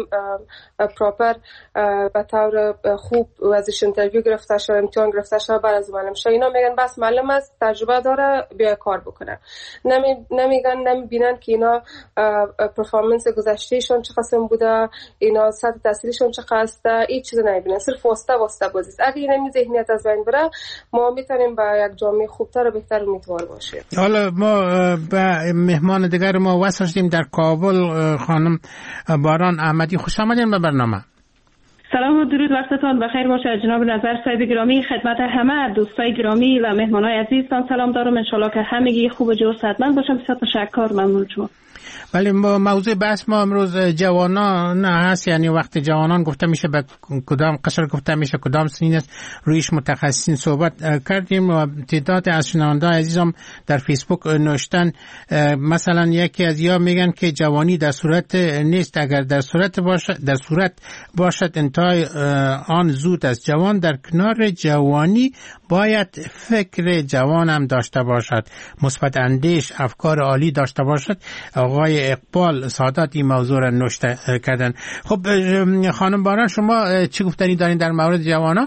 پراپر به طور خوب ازش اینترویو گرفته شده، امتحان گرفته شده بعد از معلم شه. اینا میگن بس معلم است، تجربه داره، بیا کار بکنه. نمی نمیگن نمیبینن که اینا پرفورمنس گذشتهشون چه قسم بوده، اینا سطح تحصیلشون چقدر است، این چیزا نمیبینن، صرف واسطه واسطه بازی است. اگه این ذهنیت از بین بره ما میتونیم به یک جامعه خوبتر و بهتر امیدوار باشیم. حالا ما به مهمان دیگر ما وصل شدیم در کابل، خانم باران احمدی. خوش آمدین به برنامه. سلام و درود، وقتتان بخیر باشه جناب نظر صاحب گرامی. خدمت همه دوستای گرامی و مهمانای عزیزتان سلام دارم. ان شاءالله که همگی خوب و جور صحتمند باشم. بسیار تشکر، ممنون شما. ولی موضوع بحث ما امروز جوانان هست، یعنی وقت جوانان گفته میشه به کدام قشر گفته میشه کدام سنین است، رویش متخصصین صحبت کردیم و تعداد از شنونده‌های عزیزم در فیسبوک نوشتن. مثلا یکی از یا میگن که جوانی در صورت نیست، اگر در صورت باشد در صورت باشد انتهای آن زود است. جوان در کنار جوانی باید فکر جوان هم داشته باشد، مثبت اندیش، افکار عالی داشته باشد. آقای اقبال سادات این موضوع را نوشته کردن. خب خانم باران شما چی گفتنی دارین در مورد جوانا؟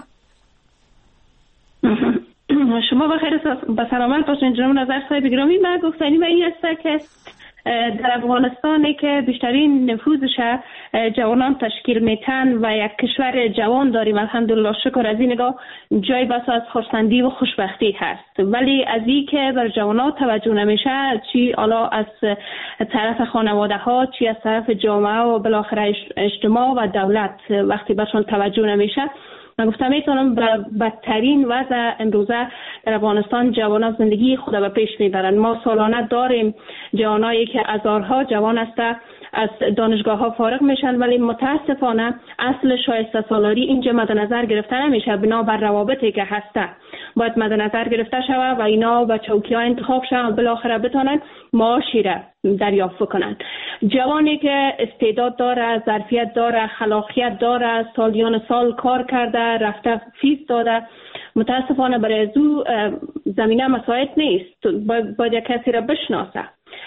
شما بخیر و سلامت باشین جناب نظر صاحب گرامی. من گفتنی به این است که در افغانستانی که بیشترین نفوذش جوانان تشکیل میتن و یک کشور جوان داریم الحمدلله شکر، از این نگاه جای بس از خرسندی و خوشبختی هست. ولی از این که بر جوانان توجه نمیشه، چی حالا از طرف خانواده ها، چی از طرف جامعه و بالاخره اجتماع و دولت وقتی برشون توجه نمیشه، من گفتم میتونم بدترین وضع امروزه در افغانستان جوانان زندگی خود به پیش میبرن. ما سالانه داریم جوانایی که هزارها جوان است از دانشگاه ها فارغ میشن، ولی متاسفانه اصل شایسته سالاری اینجا مد نظر گرفته نمیشه. بنا بر روابطی که هسته باید مد نظر گرفته شود و اینا به چوکی ها انتخاب شوند و بالاخره بتونن معاشی را دریافت کنند. جوانی که استعداد داره، ظرفیت داره، خلاقیت داره، سالیان سال کار کرده، رفته فیز داده، متاسفانه برای او زمینه مساعد نیست. باید یک کسی را بشناسه.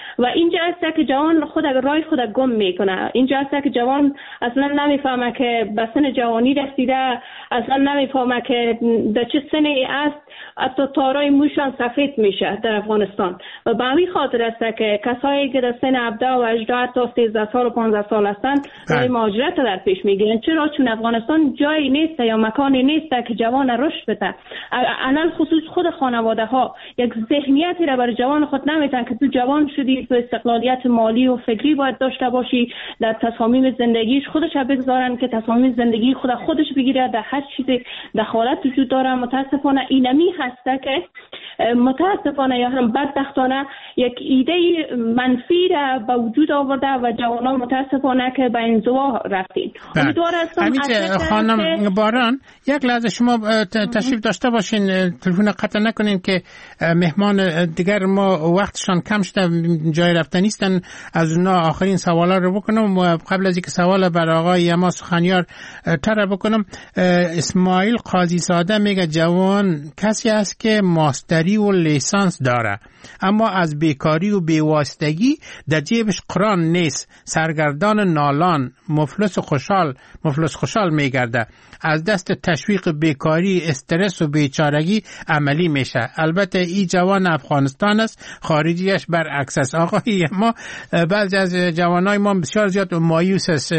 و اینجا است که جوان خود رای خود گم میکنه. اینجا است که جوان اصلا نمیفهمه که به سن جوانی رسیده، اصلا نمیفهمه که در چه سنی است، حتی تارای موشان سفید میشه در افغانستان. و به همین خاطر است که کسایی که در سن هفده و هجده تا سیزده سال و پانزده سال هستند رای مهاجرت در پیش میگیرن. چرا؟ چون افغانستان جایی نیست یا مکانی نیست که جوان رشد بده. علل خصوص خود خانواده ها یک ذهنیتی را برای جوان خود نمیتن که تو جوان شدی، تو استقلالیت مالی و فکری باید داشته باشی، در تصامیم زندگیش خودش بگذارن که تصامیم زندگی خود خودش بگیره، در هر چیزی دخالت وجود داره. متاسفانه اینمی هسته که متاسفانه یا هم بدبختانه یک ایده منفی را به وجود آورده و جوانان متاسفانه که به انزوا رفتید. امیدوار هستم خانم باران یک لحظه شما تشریف داشته باشین، تلفن قطع نکنین که مهمان دیگر ما وقتشان کم شده، جای رفتن نیستن. از اونا آخرین سوالا رو بکنم و قبل از اینکه سوال بر آقای یما سخنیار تر بکنم، اسماعیل قاضی زاده میگه جوان کسی است که ماستری و لیسانس داره اما از بیکاری و بیواسطگی در جیبش قرآن نیست، سرگردان نالان، مفلس خوشحال مفلس خوشحال میگرده، از دست تشویق بیکاری، استرس و بیچارگی عملی میشه. البته این جوان افغانستان است، خارجیش برعکس است. آقای ما بعضی از جوانای ما بسیار زیاد مایوس است.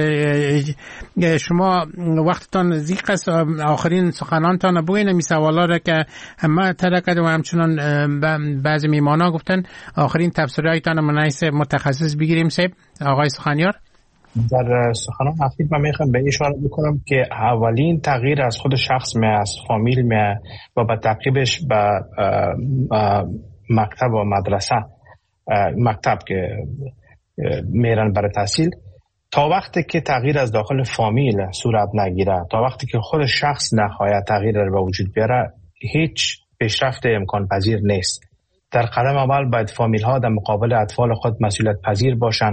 شما وقتتان زیق است، آخرین سخنانتان بگوین می سوالا را که همه ترکت و همچنان بعضی میمانا گفتن آخرین تفسیرهایتان منعیس متخصص بگیریم. سیب آقای سخنیار در سخنان اخیر من میخوام به اشاره بکنم که اولین تغییر از خود شخص می از فامیل می و به تعقیبش به مکتب و مدرسه، مکتب که میرن برای تحصیل، تا وقتی که تغییر از داخل فامیل صورت نگیره، تا وقتی که خود شخص نخواهد تغییر رو به وجود بیاره، هیچ پیشرفت امکان پذیر نیست. در قدم اول باید فامیل ها در مقابل اطفال خود مسئولیت پذیر باشند.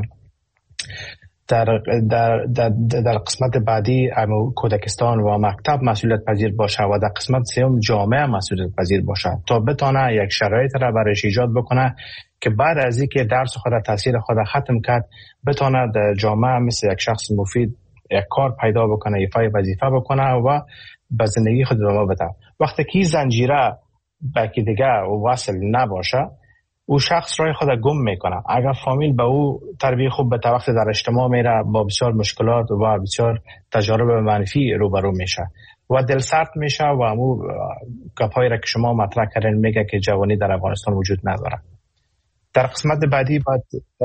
در در در در قسمت بعدی کودکستان و مکتب مسئولیت پذیر باشه و در قسمت سوم جامعه مسئولیت پذیر باشه تا بتونه یک شرایط را برایش ایجاد بکنه که بعد از اینکه درس خود تحصیل خود ختم کرد بتونه در جامعه مثل یک شخص مفید یک کار پیدا بکنه، ایفای وظیفه بکنه و به زندگی خود ادامه بده. وقتی که زنجیره به کی دیگه وصل نباشه، او شخص رای خود گم میکنه. اگر فامیل به او تربیت خوب به وقت در اجتماع میره، با بسیار مشکلات و بسیار تجارب منفی روبرو میشه و دل سرد میشه و امو گپایی را که شما مطرح کردین میگه که جوانی در افغانستان وجود نداره. در قسمت بعدی باید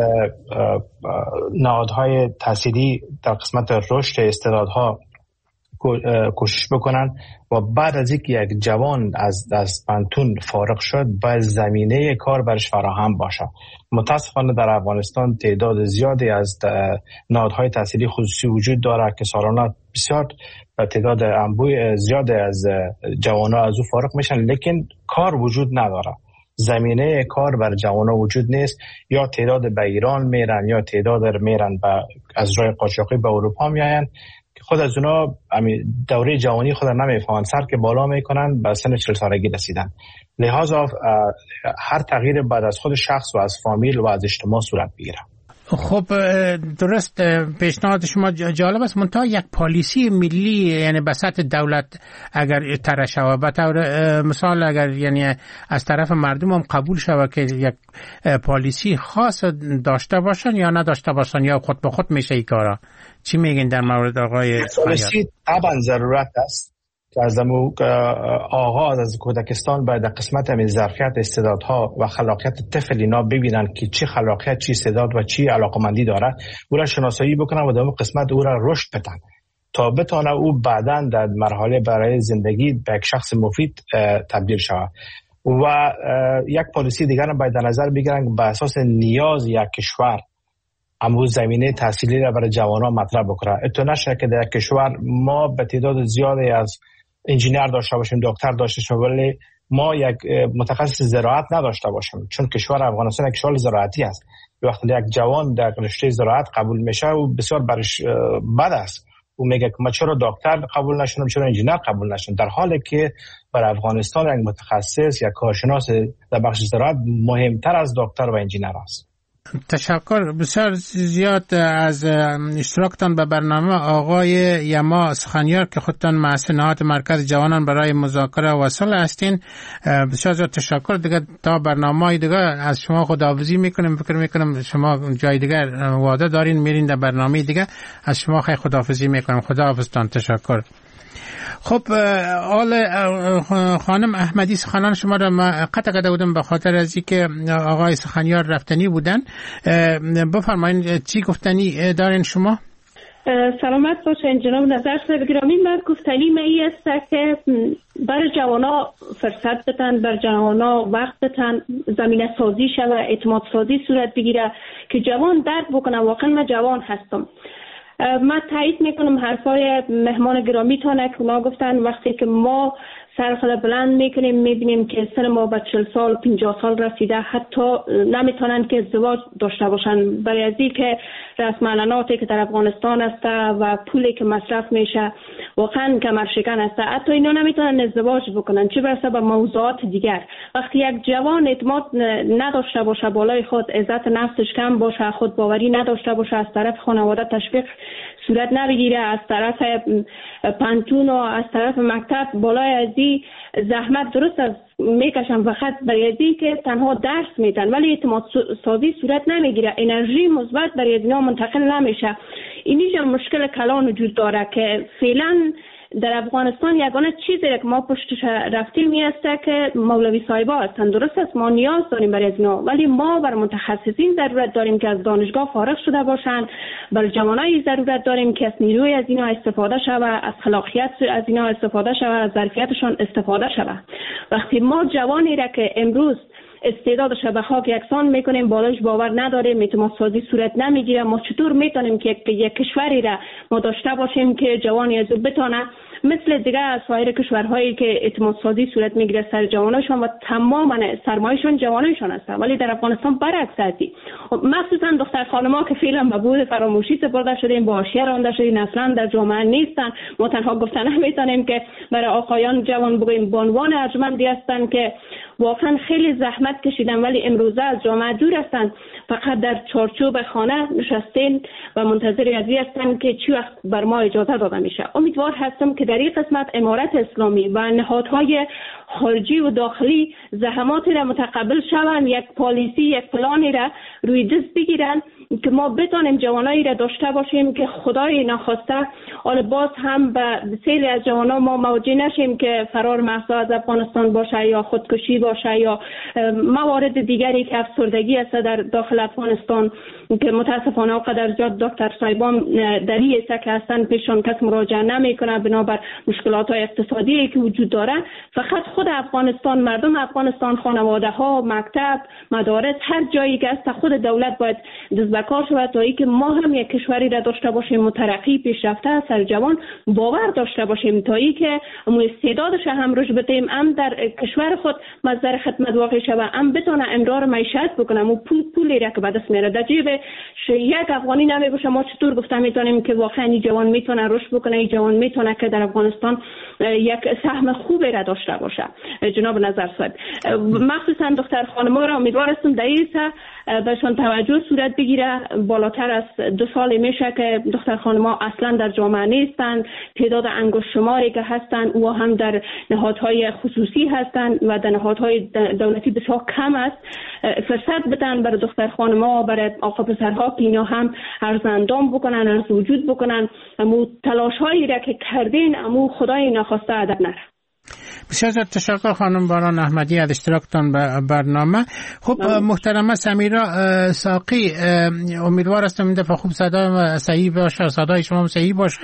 نهادهای تحصیلی در قسمت رشد استعدادها کوشش بکنن و بعد از اینکه یک جوان از از پانتون فارغ شد باید زمینه کار برش فراهم باشه. متاسفانه در افغانستان تعداد زیادی از نهادهای تحصیلی خصوصی وجود داره که سالانه بسیار تعداد انبوه زیادی از جوانان از او فارغ میشن، لیکن کار وجود نداره. زمینه کار بر جوانان وجود نیست، یا تعداد به ایران میرن یا تعداد میرن به از راه قاچاقی به اروپا میاین که خود از اونا دوره جوانی خود نمیفهمن، سر که بالا میکنن به سن چهل سالگی رسیدن. لحاظا هر تغییر بعد از خود شخص و از فامیل و از اجتماع صورت بگیره. خب درست، پیشنهاد شما جالب است، منتها یک پالیسی ملی یعنی به سطح دولت اگر طرح شود، به طور مثال اگر یعنی از طرف مردم هم قبول شود که یک پالیسی خاص داشته باشن یا نداشته باشن یا خود به خود میشه این کارا، چی میگین در مورد آقای پالیسی؟ طبعا ضرورت است که از آغاز از کودکستان باید در قسمت همین ظرفیت استعدادها و خلاقیت طفل اینا ببینن که چی خلاقیت، چی استعداد و چی علاقمندی داره، او را شناسایی بکنن و در اون قسمت او را رشد بدن تا بتونه او بعداً در مرحله برای زندگی به یک شخص مفید تبدیل شود. و یک پالیسی دیگر هم باید در نظر بگیرن به اساس نیاز یک کشور امروز زمینه تحصیلی را برای جوانان مطرح بکنه. اتو نشه که در کشور ما به تعداد زیادی از انجینیر داشته باشیم، دکتر داشته باشیم، ولی ما یک متخصص زراعت نداشته باشیم، چون کشور افغانستان یک کشور زراعتی است. وقتی یک جوان در رشته زراعت قبول میشه و بسیار برش بد است، او میگه که ما چرا دکتر قبول نشدم، چرا انجینیر قبول نشدم، در حالی که برای افغانستان یک متخصص یا کارشناس در بخش زراعت مهمتر از دکتر و انجینیر است. تشکر بسیار زیاد از اشتراکتان به برنامه آقای یما سخنیار که خودتان مسئول نهاد مرکز جوانان برای مذاکره واصل هستین. بسیار زیاد تشکر. دیگه تا برنامه دیگه از شما خداحافظی میکنیم. فکر میکنم شما جای دیگه وعده دارین میرین در برنامه دیگه. از شما خیلی خداحافظی میکنم. خداحافظتان. تشکر. خب آل خانم احمدی سخنان شما را ما قطع کرده بودم به خاطر از اینکه آقای سخنیار رفتنی بودن. بفرمایید چی گفتنی دارین شما؟ سلامت باشین جناب نظر صاحب گرامی. من گفتنی می است که بر جوانا فرصت بتن، بر جوانا وقت بتن، زمینه سازی شوه، اعتماد سازی صورت بگیره که جوان درک بکنه واقعا من جوان هستم. من تایید میکنم حرفای مهمان گرامی تانه که اونا گفتن وقتی که ما سر خود بلند میکنیم میبینیم که سن ما به چهل سال پنجاه سال رسیده حتی نمیتونن که ازدواج داشته باشن برای ازی که رسم اعلاناتی که در افغانستان است و پولی که مصرف میشه واقعا کمرشکن است، حتی اینا نمیتونن ازدواج بکنن چه برسه به موضوعات دیگر. وقتی یک جوان اعتماد نداشته باشه بالای خود، عزت نفسش کم باشه، خود باوری نداشته باشه، از طرف خانواده تشویق صورت نبگیره، از طرف پانتون و از طرف مکتب بالای ازی زحمت درست از میکشن فقط برای ازی که تنها درس میدن ولی اعتماد سازی صورت نمیگیره، انرژی مثبت برای ازینا منتقل نمیشه. اینجا مشکل کلان وجود داره که فعلا در افغانستان یگانه چیزی که ما پشتش رفتیم می است که مولوی صاحبا هستن. درست است ما نیاز داریم برای از اینا ولی ما بر متخصصین ضرورت داریم که از دانشگاه فارغ شده باشن، بر جوانای ضرورت داریم که از نیروی از اینا استفاده شوه، از خلاقیت از اینا استفاده شوه، از ظرفیتشون استفاده شوه. وقتی ما جوانی را که امروز استعدادش به خاک یکسان میکنیم بالاش باور نداریم، اعتماد سازی صورت نمیگیره، ما چطور میتونیم که یک کشوری را ما داشته باشیم که جوانی از بتونه مثل دیگه از سایر کشورهایی که اعتماد سازی صورت میگیره سر جوانایشون و تماما سرمایه‌شون جوانایشون هستن ولی در افغانستان برعکس هستی. مخصوصا دختر خانم‌ها که فعلا به بود فراموشی سپرده شدیم، با حاشیه رانده شدیم، اصلا در جامعه نیستن. ما تنها گفتن نمیتونیم که برای آقایان جوان بگوییم به عنوان ارجمندی هستن که واقعا خیلی زحمت کشیدن ولی امروزه از جامعه دور هستن، فقط در چارچوب خانه نشستین و منتظر ازی هستن که چی وقت بر ما اجازه داده میشه. امیدوار هستم که در این قسمت امارت اسلامی و نهادهای خارجی و داخلی زحماتی را متقبل شوند، یک پالیسی یک پلانی را روی دست بگیرن که ما بتونیم جوانایی را داشته باشیم که خدای نخواسته حالا باز هم به بسیاری از جوانا ما مواجه نشیم که فرار محض از افغانستان باشه یا خودکشی باشه یا موارد دیگری که افسردگی است در داخل افغانستان که متاسفانه قدر زیاد دکتر صاحبان در این است که هستن پیشان کس مراجعه نمیکنه بنابر مشکلات های اقتصادی که وجود داره. فقط خود افغانستان، مردم افغانستان، خانواده ها، مکتب، مدارس، هر جایی که است خود دولت باید دست به کار شود تا اینکه ما هم یک کشوری را داشته باشیم مترقی پیشرفته سر جوان باور داشته باشیم تا اینکه مو استعدادش هم رشد بدیم، هم در کشور خود مصدر خدمت واقع شود، هم بتونه امرار معیشت بکنه و پول پولی را که به دست میاره در جیب یک افغانی نمیباشه. ما چطور گفتم میتونیم که واقعا این جوان میتونه رشد بکنه، این جوان میتونه که در افغانستان یک سهم خوبی را داشته باشه. جناب نظر صاحب مخصوصا دختر خانم‌ها را امیدوار هستم در این بهشون توجه صورت بگیره. بالاتر از دو سال میشه که دختر خانم‌ها اصلا در جامعه نیستن، تعداد انگشت شماری که هستن او هم در نهادهای خصوصی هستن و در نهادهای دولتی بسیار کم است. فرصت بدن برای دختر خانم‌ها، برای آقا پسرها که اینا هم ارزندام بکنن، ارز وجود بکنن. امو تلاش‌هایی را که کردین امو خدای نخواسته ادب نره. بسیار تشکر خانم باران احمدی از اشتراکتان به برنامه. خب محترمه سمیرا ساقی، امیدوار هستم این دفعه خوب صدا صحیح باشه، صدای شما صحیح باشه.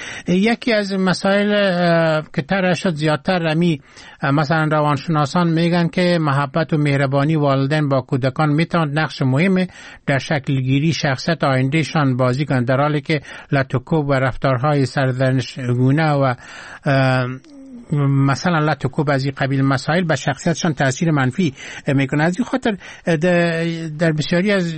یکی از مسائل که طرح شد زیادتر رمی مثلا روانشناسان میگن که محبت و مهربانی والدین با کودکان میتواند نقش مهم در شکل گیری شخصیت آیندهشان بازی کنند، در حالی که لطکوب و رفتارهای سرزنشگونه و مثلا لطوکوب از این قبیل مسائل به شخصیتشان تاثیر منفی میکنه. از این خاطر در بسیاری از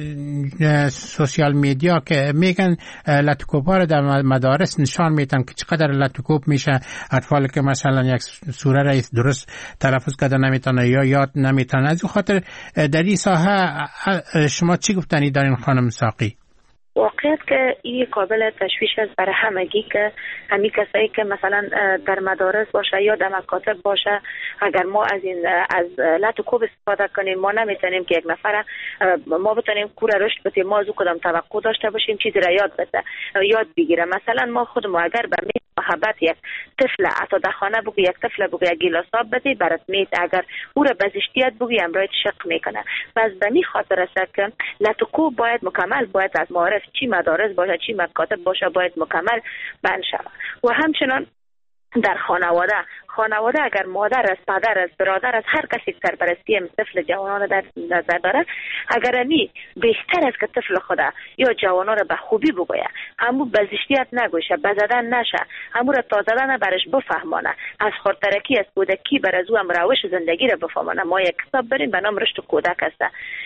سوشیال میدیا که میگن لطوکوب ها رو در مدارس نشان میتن که چقدر لطوکوب میشه، اطفال که مثلا یک سوره را درست تلفظ کرده نمیتونه یا یاد نمیتونه. از این خاطر در این ساحه شما چی گفتنی دارین خانم ساقی؟ واقعیت که این قابل تشویش است برای همگی که همین کسایی که مثلا در مدارس باشه یا در مکاتب باشه، اگر ما از این از لطوکوب استفاده کنیم، ما نمیتونیم که یک نفر ما بتونیم کور رشد بدیم، ما از او کدام توقع داشته باشیم چیزی را یاد بده یاد بگیره. مثلا ما خود ما اگر به میت محبت یک طفل حتی در خانه بگو یک طفل بگو یک گیلاس آب بدی برات میت، اگر او را به زشتیت بگی امرایت شق میکنه. پس به می خاطر است که لطوکوب باید مکمل باید از معارف چی مدارس باشه چی مکاتب باشه باید مکمل بند شود. و همچنان در خانواده خانواده اگر مادر است، پدر است، برادر است، هر کسی سرپرستی طفل جوانان در نظر داره، اگر امی بهتر است که طفل خدا یا جوانان را به خوبی بگوید، همو به زشتیت نگوشه، به زدن نشه، همو را تا زدن برش بفهمانه، از خردترکی از کودکی بر از او هم روش زندگی را بفهمانه. ما یک کتاب بریم به نام رشد کودک است.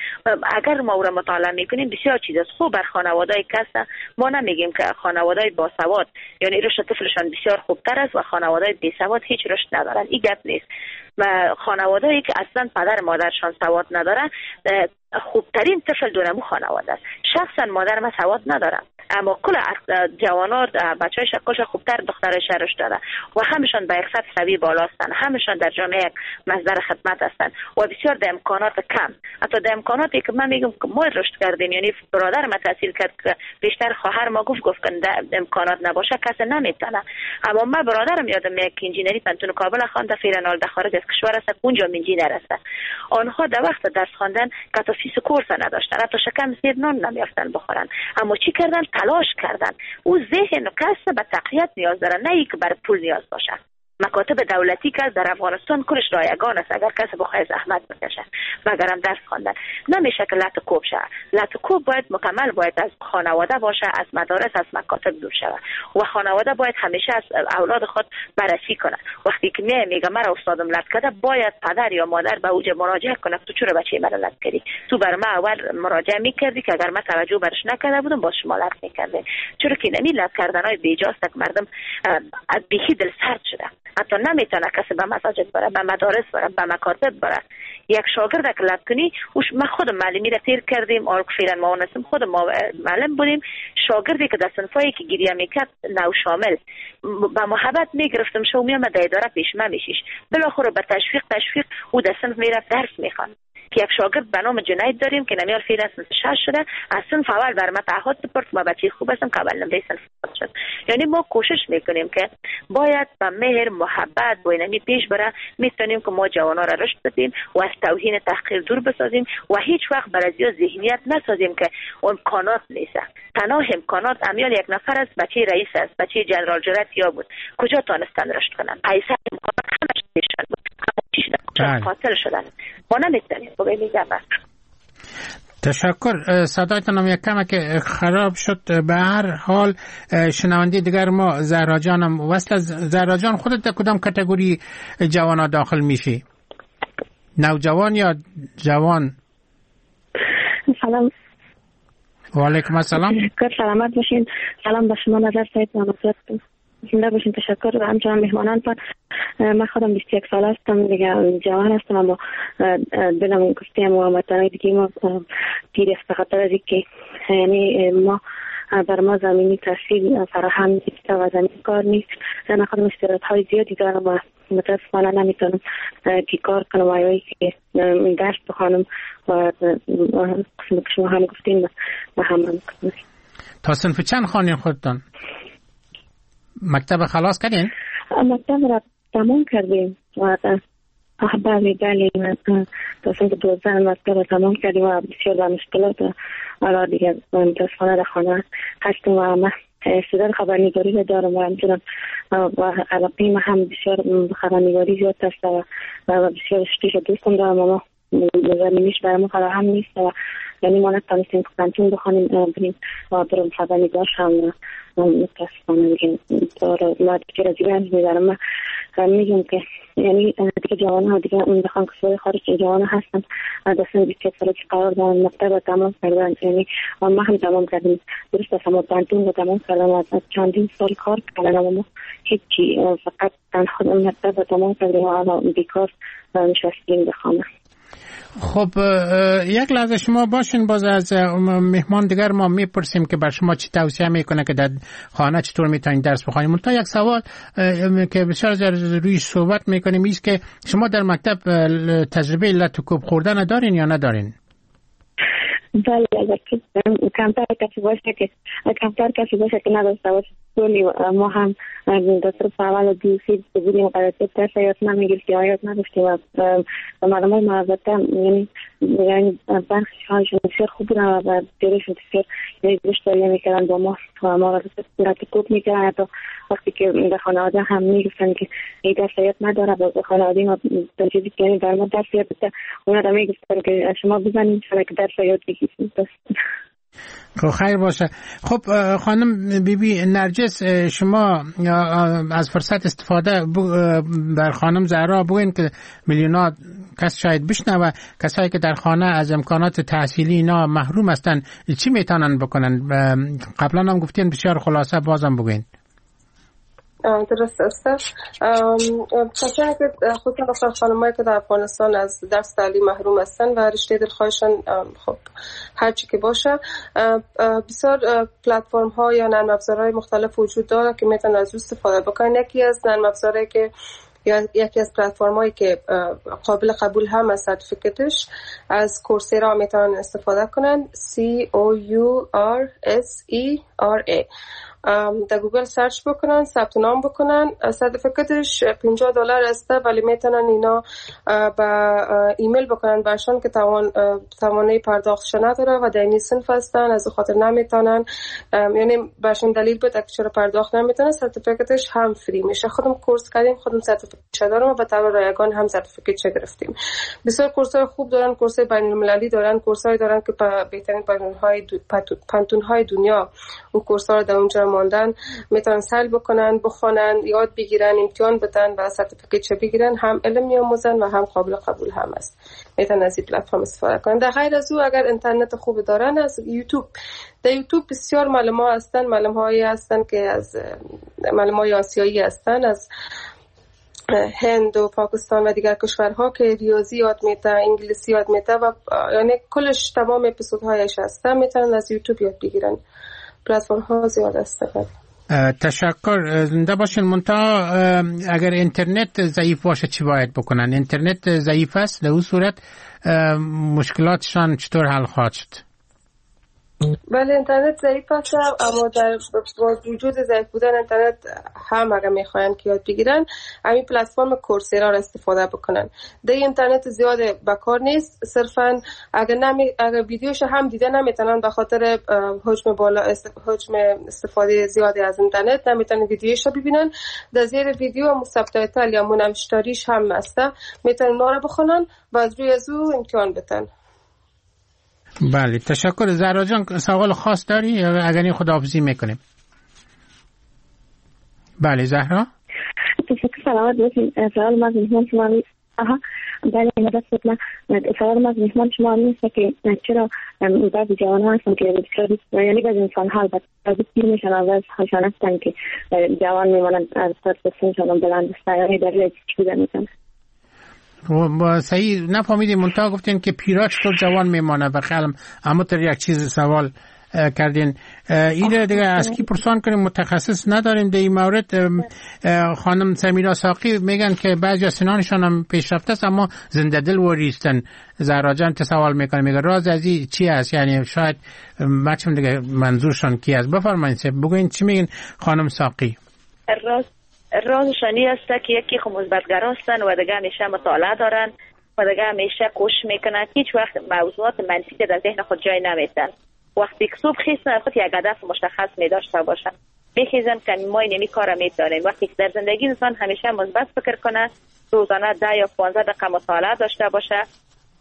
اگر ما او را مطالعه میکنیم بسیار چیز است. خوب بر خانواده‌ای که ما نمیگیم که خانواده‌ای باسواد یعنی رشد طفلشان بسیار خوبتر است و خانواده‌ای بی‌سواد هیچ رشد ندارن. این گپ نیست. و خانواده‌ای که اصلا پدر مادرشان سواد ندارن خوبترین طفل دونمو خانواده است. شخصا مادر ما سواد ندارن اما کل جوانان بچهای شکلش خوبتر دخترش رشد داده و همشان به یک سطح سوی بالا هستند، همشان در جامعه یک مصدر خدمت هستند و بسیار در امکانات کم. حتی در امکاناتی که من میگم که ما رشد کردیم، یعنی برادر ما تحصیل کرد که بیشتر خواهر ما گفت گفت که امکانات نباشه کسی نمیتونه. اما من برادرم یادم میاد که انجینری پنتون کابل خوانده، فعلا در خارج از کشور است، اونجا انجینر است. آنها در وقت درس خواندن کتا فیس کورس نداشتن، حتی شکم زیر نان نمیافتن بخورن، اما چی کردن؟ تلاش کردن. او ذهن و کسب به تقویت نیاز داره، نه ای که بر پول نیاز باشه. مکاتب دولتی که در افغانستان کلش رایگان است، اگر کسی بخواد زحمت بکشه مگرم درس خواندن نمیشه که لطوکوب شه. لطوکوب باید مکمل باید از خانواده باشه، از مدارس، از مکاتب دور شه و خانواده باید همیشه از اولاد خود بررسی کنه. وقتی که میگه میگه مرا استادم لط کرده، باید پدر یا مادر به اوج مراجعه کنه تو چرا بچه مرا لط کردی؟ تو بر ما اول مراجعه میکردی که اگر من توجه برش نکرده بودم با شما لط میکردی. چرا که نمی لط کردنای بیجاست که مردم از بیخی دل سرد شده، حتی نمیتونه کسی به مساجد بره، به مدارس بره، به مکاتب بره. یک شاگرد که لط کنی، من خودم معلمی را تیر کردیم، آرک فعلا ما نسیم خود ما معلم بودیم، شاگردی که در صنفایی که گریه میکرد نو شامل با محبت میگرفتم شو میام در اداره پیش من میشیش، بالاخره به تشویق تشویق او در صنف میرفت درس میخوان. که یک شاگرد به نام جنید داریم که نمیار فعلا صنف شش شده، از صنف اول بر ما تعهد سپرد، ما بچه خوب هستم که اول نمره صنف شد. یعنی ما کوشش میکنیم که باید با مهر محبت باینمی پیش بره، میتونیم که ما جوانا را رشد بدیم و از توهین تحقیر دور بسازیم و هیچ وقت برای زیاد ذهنیت نسازیم که امکانات نیست. تنها امکانات امیال یک نفر است، بچه رئیس است، بچه جنرال جراتیا بود، کجا تانستن رشد کنن؟ پیسه امکانات همش میشن بود، همه چیش در قاتل شدن. ما نمیتونیم بگه میگم. تشکر. صدایتان هم یک کمه که خراب شد. به هر حال شنونده دیگر ما زهرا جانم وصل. از زهرا جان خودت در کدام کاتگوری جوانا داخل میشی؟ نوجوان یا جوان؟ سلام. و علیکم السلام. تشکر، سلامت باشین. سلام به شما نظر سید محمد زنده باشین. تشکر و همچنان مهمانان پر. من خودم بیست و یک سال هستم دیگه، جوان هستم اما دلم گفتیم و هموطنای دیگه ما گیر است به خاطر از اینکه یعنی ما بر ما زمینی تحصیل فراهم نیست و زمین کار نیست. من خودم استعدادهای زیادی دارم و متاسفانه نمیتونم که کار کنم و یا که درس بخوانم و قسم که شما هم گفتین و هم هم تا صنف چند خوانین خودتان؟ مکتب خلاص کردین؟ مکتب را تمام کردیم و بله بله تا صنف دوازده مکتب را تمام کردیم و بسیار با مشکلات حالا دیگه متاسفانه در خانه هستم و من استعداد خبرنگاری را دارم و همچنان و علاقه من هم بسیار خبرنگاری زیاد است و بسیار شتیش دوستم دارم و ما زمینیش برای ما فراهم نیست و یعنی ما نتونستیم که پانتون بخوانیم بریم و برم خبرنگار هم متاسفانه دیگه داره مادی را دیگه هنج میدارم. من میگم که یعنی دیگه جوان ها دیگه اون بخوان که سوی خارج جوان ها هستن دستان بیست ساله که قرار دارن مکتب تمام کردن، یعنی ما هم تمام کردیم درست است اما پانتون رو تمام کردن و چندین سال کار کردن اما هیچی، فقط تنها مکتب تمام کردیم و الان بیکار نشستیم به خانه. خب یک لحظه شما باشین، باز از مهمان دیگر ما میپرسیم که بر شما چی توصیه میکنه که در خانه چطور میتونید درس بخونید. منتها یک سوال که بسیار رویش صحبت میکنیم ایست که شما در مکتب تجربه لتو کوب خوردن دارین یا ندارین؟ بله، اگر کمتر کسی باشه که کمتر کسی باشه که نداشته باشه کنی. ما هم در طرف اول و دوسید بودیم و قرارت درس یاد نمیگرفتیم و یاد نداشتیم و مردم های محبته یعنی برخش حالشون بسیار خوب بودن و دیرشون بسیار دشتاری میکردن با ما و ما را صورت کوب میکردن. حتی وقتی که به خانواده هم میگفتن که این درس یاد نداره و خانواده ما تجربی که در ما درس یاد بده اونا را میگفتن که شما بزنید شما که درس یاد بگیرید. خب خیر باشه. خب خانم بی بی نرجس، شما از فرصت استفاده بر خانم زهرا بگوین که میلیون‌ها کس شاید بشنوه، کسایی که در خانه از امکانات تحصیلی اینا محروم هستن چی میتونن بکنن؟ قبلا هم گفتین بسیار خلاصه بازم بگوین. درست است. چون که خودتون بخواه خانمایی که در افغانستان از درس تعلیم محروم هستن و رشته دلخواهشان خب هرچی که باشه، بسیار پلتفرم ها یا نرم افزارهای مختلف وجود داره که میتونن از استفاده بکنن. یکی از نرم افزارهایی که یا یکی از پلتفرم هایی که قابل قبول هم از سرتیفیکتش از کورسرا میتونن استفاده کنن. C O U R S E R A در گوگل سرچ بکنن، ثبت نام بکنن. سرتیفیکتش پنجاه دلار است ولی میتونن اینا با ایمیل بکنن برشان که توان توانه پرداختش نداره و در این صنف هستن، از خاطر نمیتونن، یعنی برشان دلیل بده که چرا پرداخت نمیتونن. سرتیفیکتش هم فری میشه. خودم کورس کردیم، خودم سرتیفیکت دارم و به طور رایگان هم سرتیفیکت گرفتیم. بسیار کورس‌های خوب دارن، کورس‌های بین‌المللی دارن، کورس‌های دارن که بهترین پانتون‌های پانتون‌های دنیا و کورس‌ها رو در اونجا ماندن میتونن سل بکنن، بخونن، یاد بگیرن، امتحان بدن و سرتیفیکت چه بگیرن. هم علم میآموزن و هم قابل قبول هم است. میتونن از این پلتفرم استفاده کنن. در غیر از او اگر اینترنت خوب دارن، از یوتیوب، در یوتیوب بسیار معلم‌ها هستن، معلم‌هایی هستن که از معلم‌های آسیایی هستن، از هند و پاکستان و دیگر کشورها که ریاضی یاد میده، انگلیسی یاد میده و یعنی کلش تمام اپیزودهایش هستن. میتونن از یوتیوب یاد بگیرن. پلتفرم ها زیاد است. تشکر، زنده باشین. منتها اگر اینترنت ضعیف باشه چی باید بکنن؟ اینترنت ضعیف است، در اون صورت مشکلاتشان چطور حل خواهد شد؟ بله، اینترنت ضعیف است، اما در با وجود ضعیف بودن اینترنت هم اگر میخواین که یاد بگیرن، همین پلتفرم کورسرا را استفاده بکنن. در اینترنت زیاد بکار نیست، صرفا اگر نمی اگر ویدیوش هم دیده نمیتونن به خاطر حجم بالا است... حجم استفاده زیادی از اینترنت نمیتونن ویدیوش رو ببینن. در زیر ویدیو سابتایتل یا منوشتاریش هم هست، میتونن اونا رو بخونن و از روی از او امتحان بدن. بله، تشکر. زهرا جان سوال خاص داری؟ اگر این خداحافظی میکنیم. بله زهرا. تشکر. سلامت باشین. سوال ما مهمان شما آها بله مدت من سوال ما مهمان شما نیست که چرا بعضی جوان ها هستن که یعنی بعضی انسان ها بعضی پیر میشن و از هاشان هستن که جوان میمانند از طرف سنشان بلند است، یعنی در یک چی بودن میتن. با صحیح نفهمیدیم. منتها گفتین که پیرا چطور جوان میمانه و خیالم اما تر یک چیز سوال کردین. این دیگه از کی پرسان کنیم؟ متخصص نداریم در این مورد. خانم سمیرا ساقی میگن که بعضی سنانشان هم پیشرفته است اما زنده دل وریستن. زهرا جان سوال میکنه، میگه راز از این چی است؟ یعنی شاید بچم دیگه منظورشان کی است؟ بفرمایید بگوین چی میگن خانم ساقی. راز رازشانی است که یکی خو مثبت‌گر هستن و دیگه همیشه مطالعه دارن و دیگه همیشه کوشش میکنن، هیچ وقت موضوعات منفی در ذهن خود جای نمیدن. وقتی که صبح خیزن خود یک هدف مشخص می‌داشته باشن، بخیزن که ما اینمی کارا می‌داریم. وقتی که در زندگی انسان همیشه مثبت فکر کنه، روزانه ده یا پانزده دقیقه مطالعه داشته باشه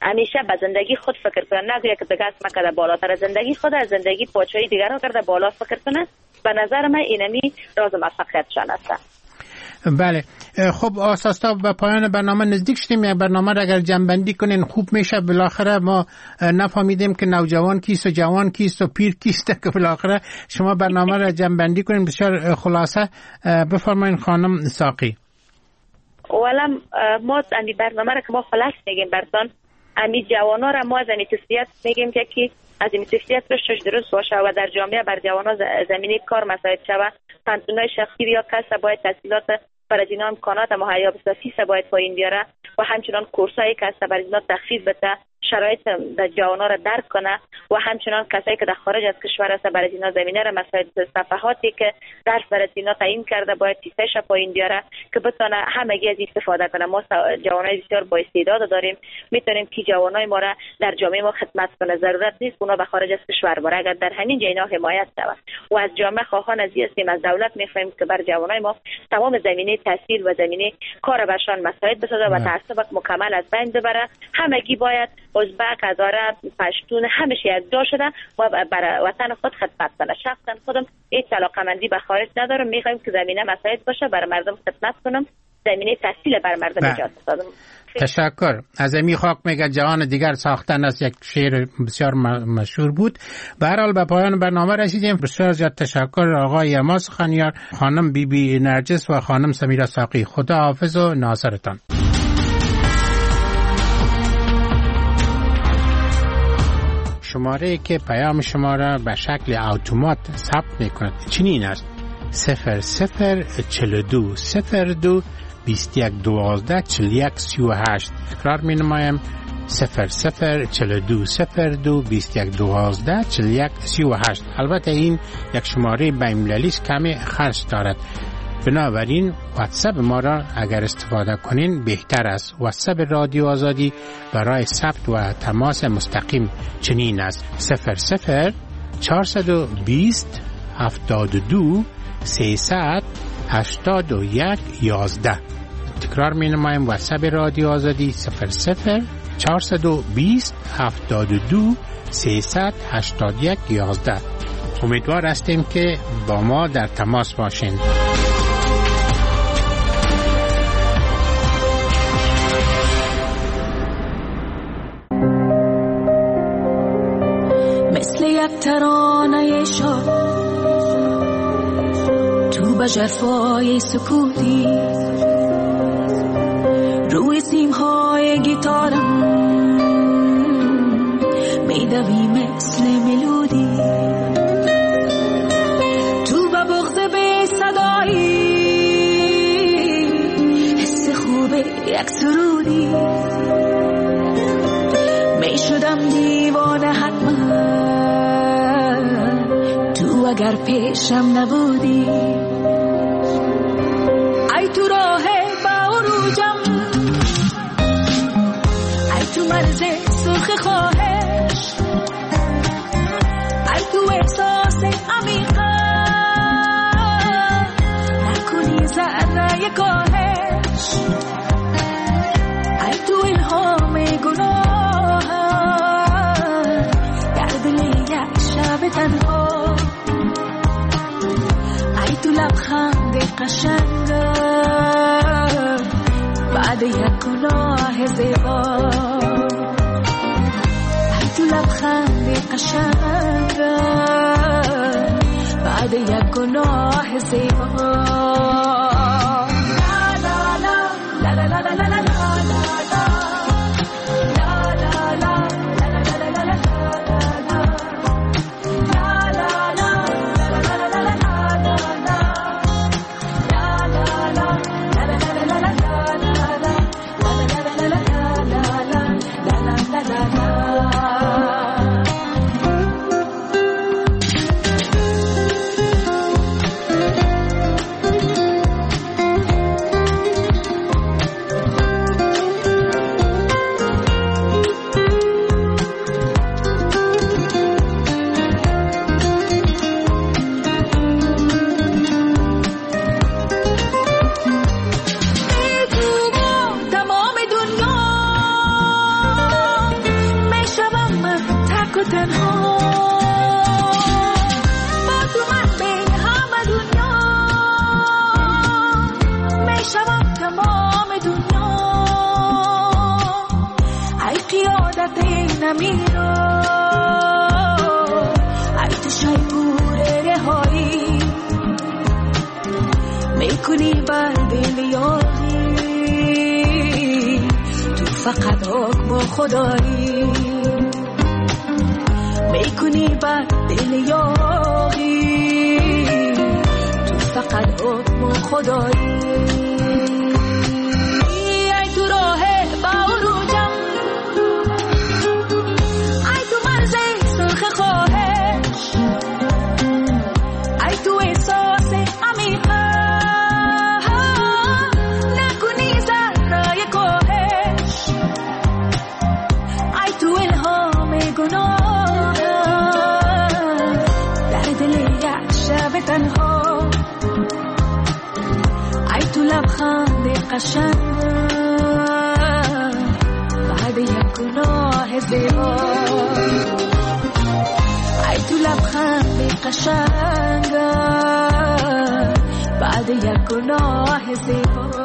همیشه به زندگی خود فکر کنه، نگویا که دیگه است مکده بالاتر زندگی خود از زندگی پادشاهی دیگران کرده بالا فکر کنه. به نظر من اینمی راز موفقیتشان است. بله خب آساستا به پایان برنامه نزدیک شدیم. یک برنامه را اگر جنبندی کنین خوب میشه. بالاخره ما نفهمیدیم که نوجوان کیست و جوان کیست و پیر کیست که بالاخره شما برنامه را جنبندی کنین بسیار خلاصه. بفرمایین خانم ساقی. اولا ما امی برنامه را که ما خلاص میگیم برتان، امی جوانا را ما از امی تسلیت میگیم که کی از این تسلیت رشدش درست باشه و در جامعه بر جوانا زمینه کار مساعد شود. پنتونای شخصی یا کس باید تحصیلات برای اینا امکانات مهیا بسازه، فیس باید پایین بیاره و همچنان کورسایی که است برای اینا تخفیف بده، شرایط در جوانا را درک کنه و همچنان کسایی که در خارج از کشور است برای اینا زمینه را مساعد صفحاتی که درس برای اینا تعیین کرده باید فیسش پایین بیاره که بتونه همگی از استفاده کنه. ما جوانای بسیار با استعداد داریم، میتونیم که جوانای ما را در جامعه ما خدمت کنه. ضرورت نیست اونا به خارج از کشور بره، اگر در همین جا اینا حمایت شود و از جامعه خواهان از هستیم، از دولت میخوایم که بر جوانای ما تمام زمینه تحصیل و زمینه کار برشان مساعد بسازه و تعصب مکمل از بین ببره. همگی باید ازبک، هزاره، پشتون همیشه یکجا شده و برای وطن خود خدمت کنه. شخصا خودم هیچ علاقه‌مندی به خارج ندارم، میخوایم که زمینه مساعد باشه برای مردم خدمت کنم، زمینه تحصیل برای مردم ایجاد بسازم. تشکر. از امی خاک میگه جهان دیگر ساختن است، یک شعر بسیار مشهور بود. به هر حال به پایان برنامه رسیدیم. بسیار زیاد تشکر آقای اما سخنیار، خانم بی بی نرجس و خانم سمیرا ساقی. خدا حافظ و ناصرتان. شماره که پیام شما را به شکل اتومات ثبت میکند چنین است: صفر صفر چهل و دو صفر دو بیست یک دوازده چهل یک سی و هشت. تکرار می نمایم: صفر صفر چهل و دو صفر دو بیست یک دوازده چهل یک سی و هشت. البته این یک شماره بین‌المللی است، کمی خرج دارد، بنابراین واتساپ ما را اگر استفاده کنین بهتر است. واتساپ رادیو آزادی برای ثبت و تماس مستقیم چنین است: صفر صفر چهارصد و بیست هفتاد و دو سیصد هشتاد و یک یازده. تکرار می نمایم: واتساپ رادیو آزادی صفر صفر چهارصد و بیست هفتاد و دو سیصد هشتاد و یک یازده. امیدوار هستیم که با ما در تماس باشین. مثل یک ترانه شاد تو به ژرفای سکوتی، روی سیمهای گیتارم میدوی مثل ملودی، تو به بغض به صدایی حس خوب یک سرودی، میشدم دیوانه حتما تو اگر پیشم نبودی. ای تو راه با عروجم، ای تو مرز سرخ خواهش، ای تو احساس عمیقا نکنی ذره کاهش، ای تو الهام گناه در دل یک شب تنها، ای تو لبخند قشنگ بعد یک گناه زیبا، ای تو لبخند قشنگ بعد یک گناه زیبا. تنها با تو من بین همه دنیا میشوم تمام دنیا ای قیادت نمیرو ای تو شیپور رهایی میکنی بر دل یاری تو فقط حکم خدایی میکنی بر دل یاری تو فقط حکم خدایی ای تو راه باروجم ای تو مرز سرخ خواهش ای تو احساس عمیقه نکنی ذره کاهش ای تو الهام گناه در دل یک شب تنها ای تو لبخند قشنگ بعد یک گناه زیبا ای تو لبخند قشنگ بعد یک گناه زیبا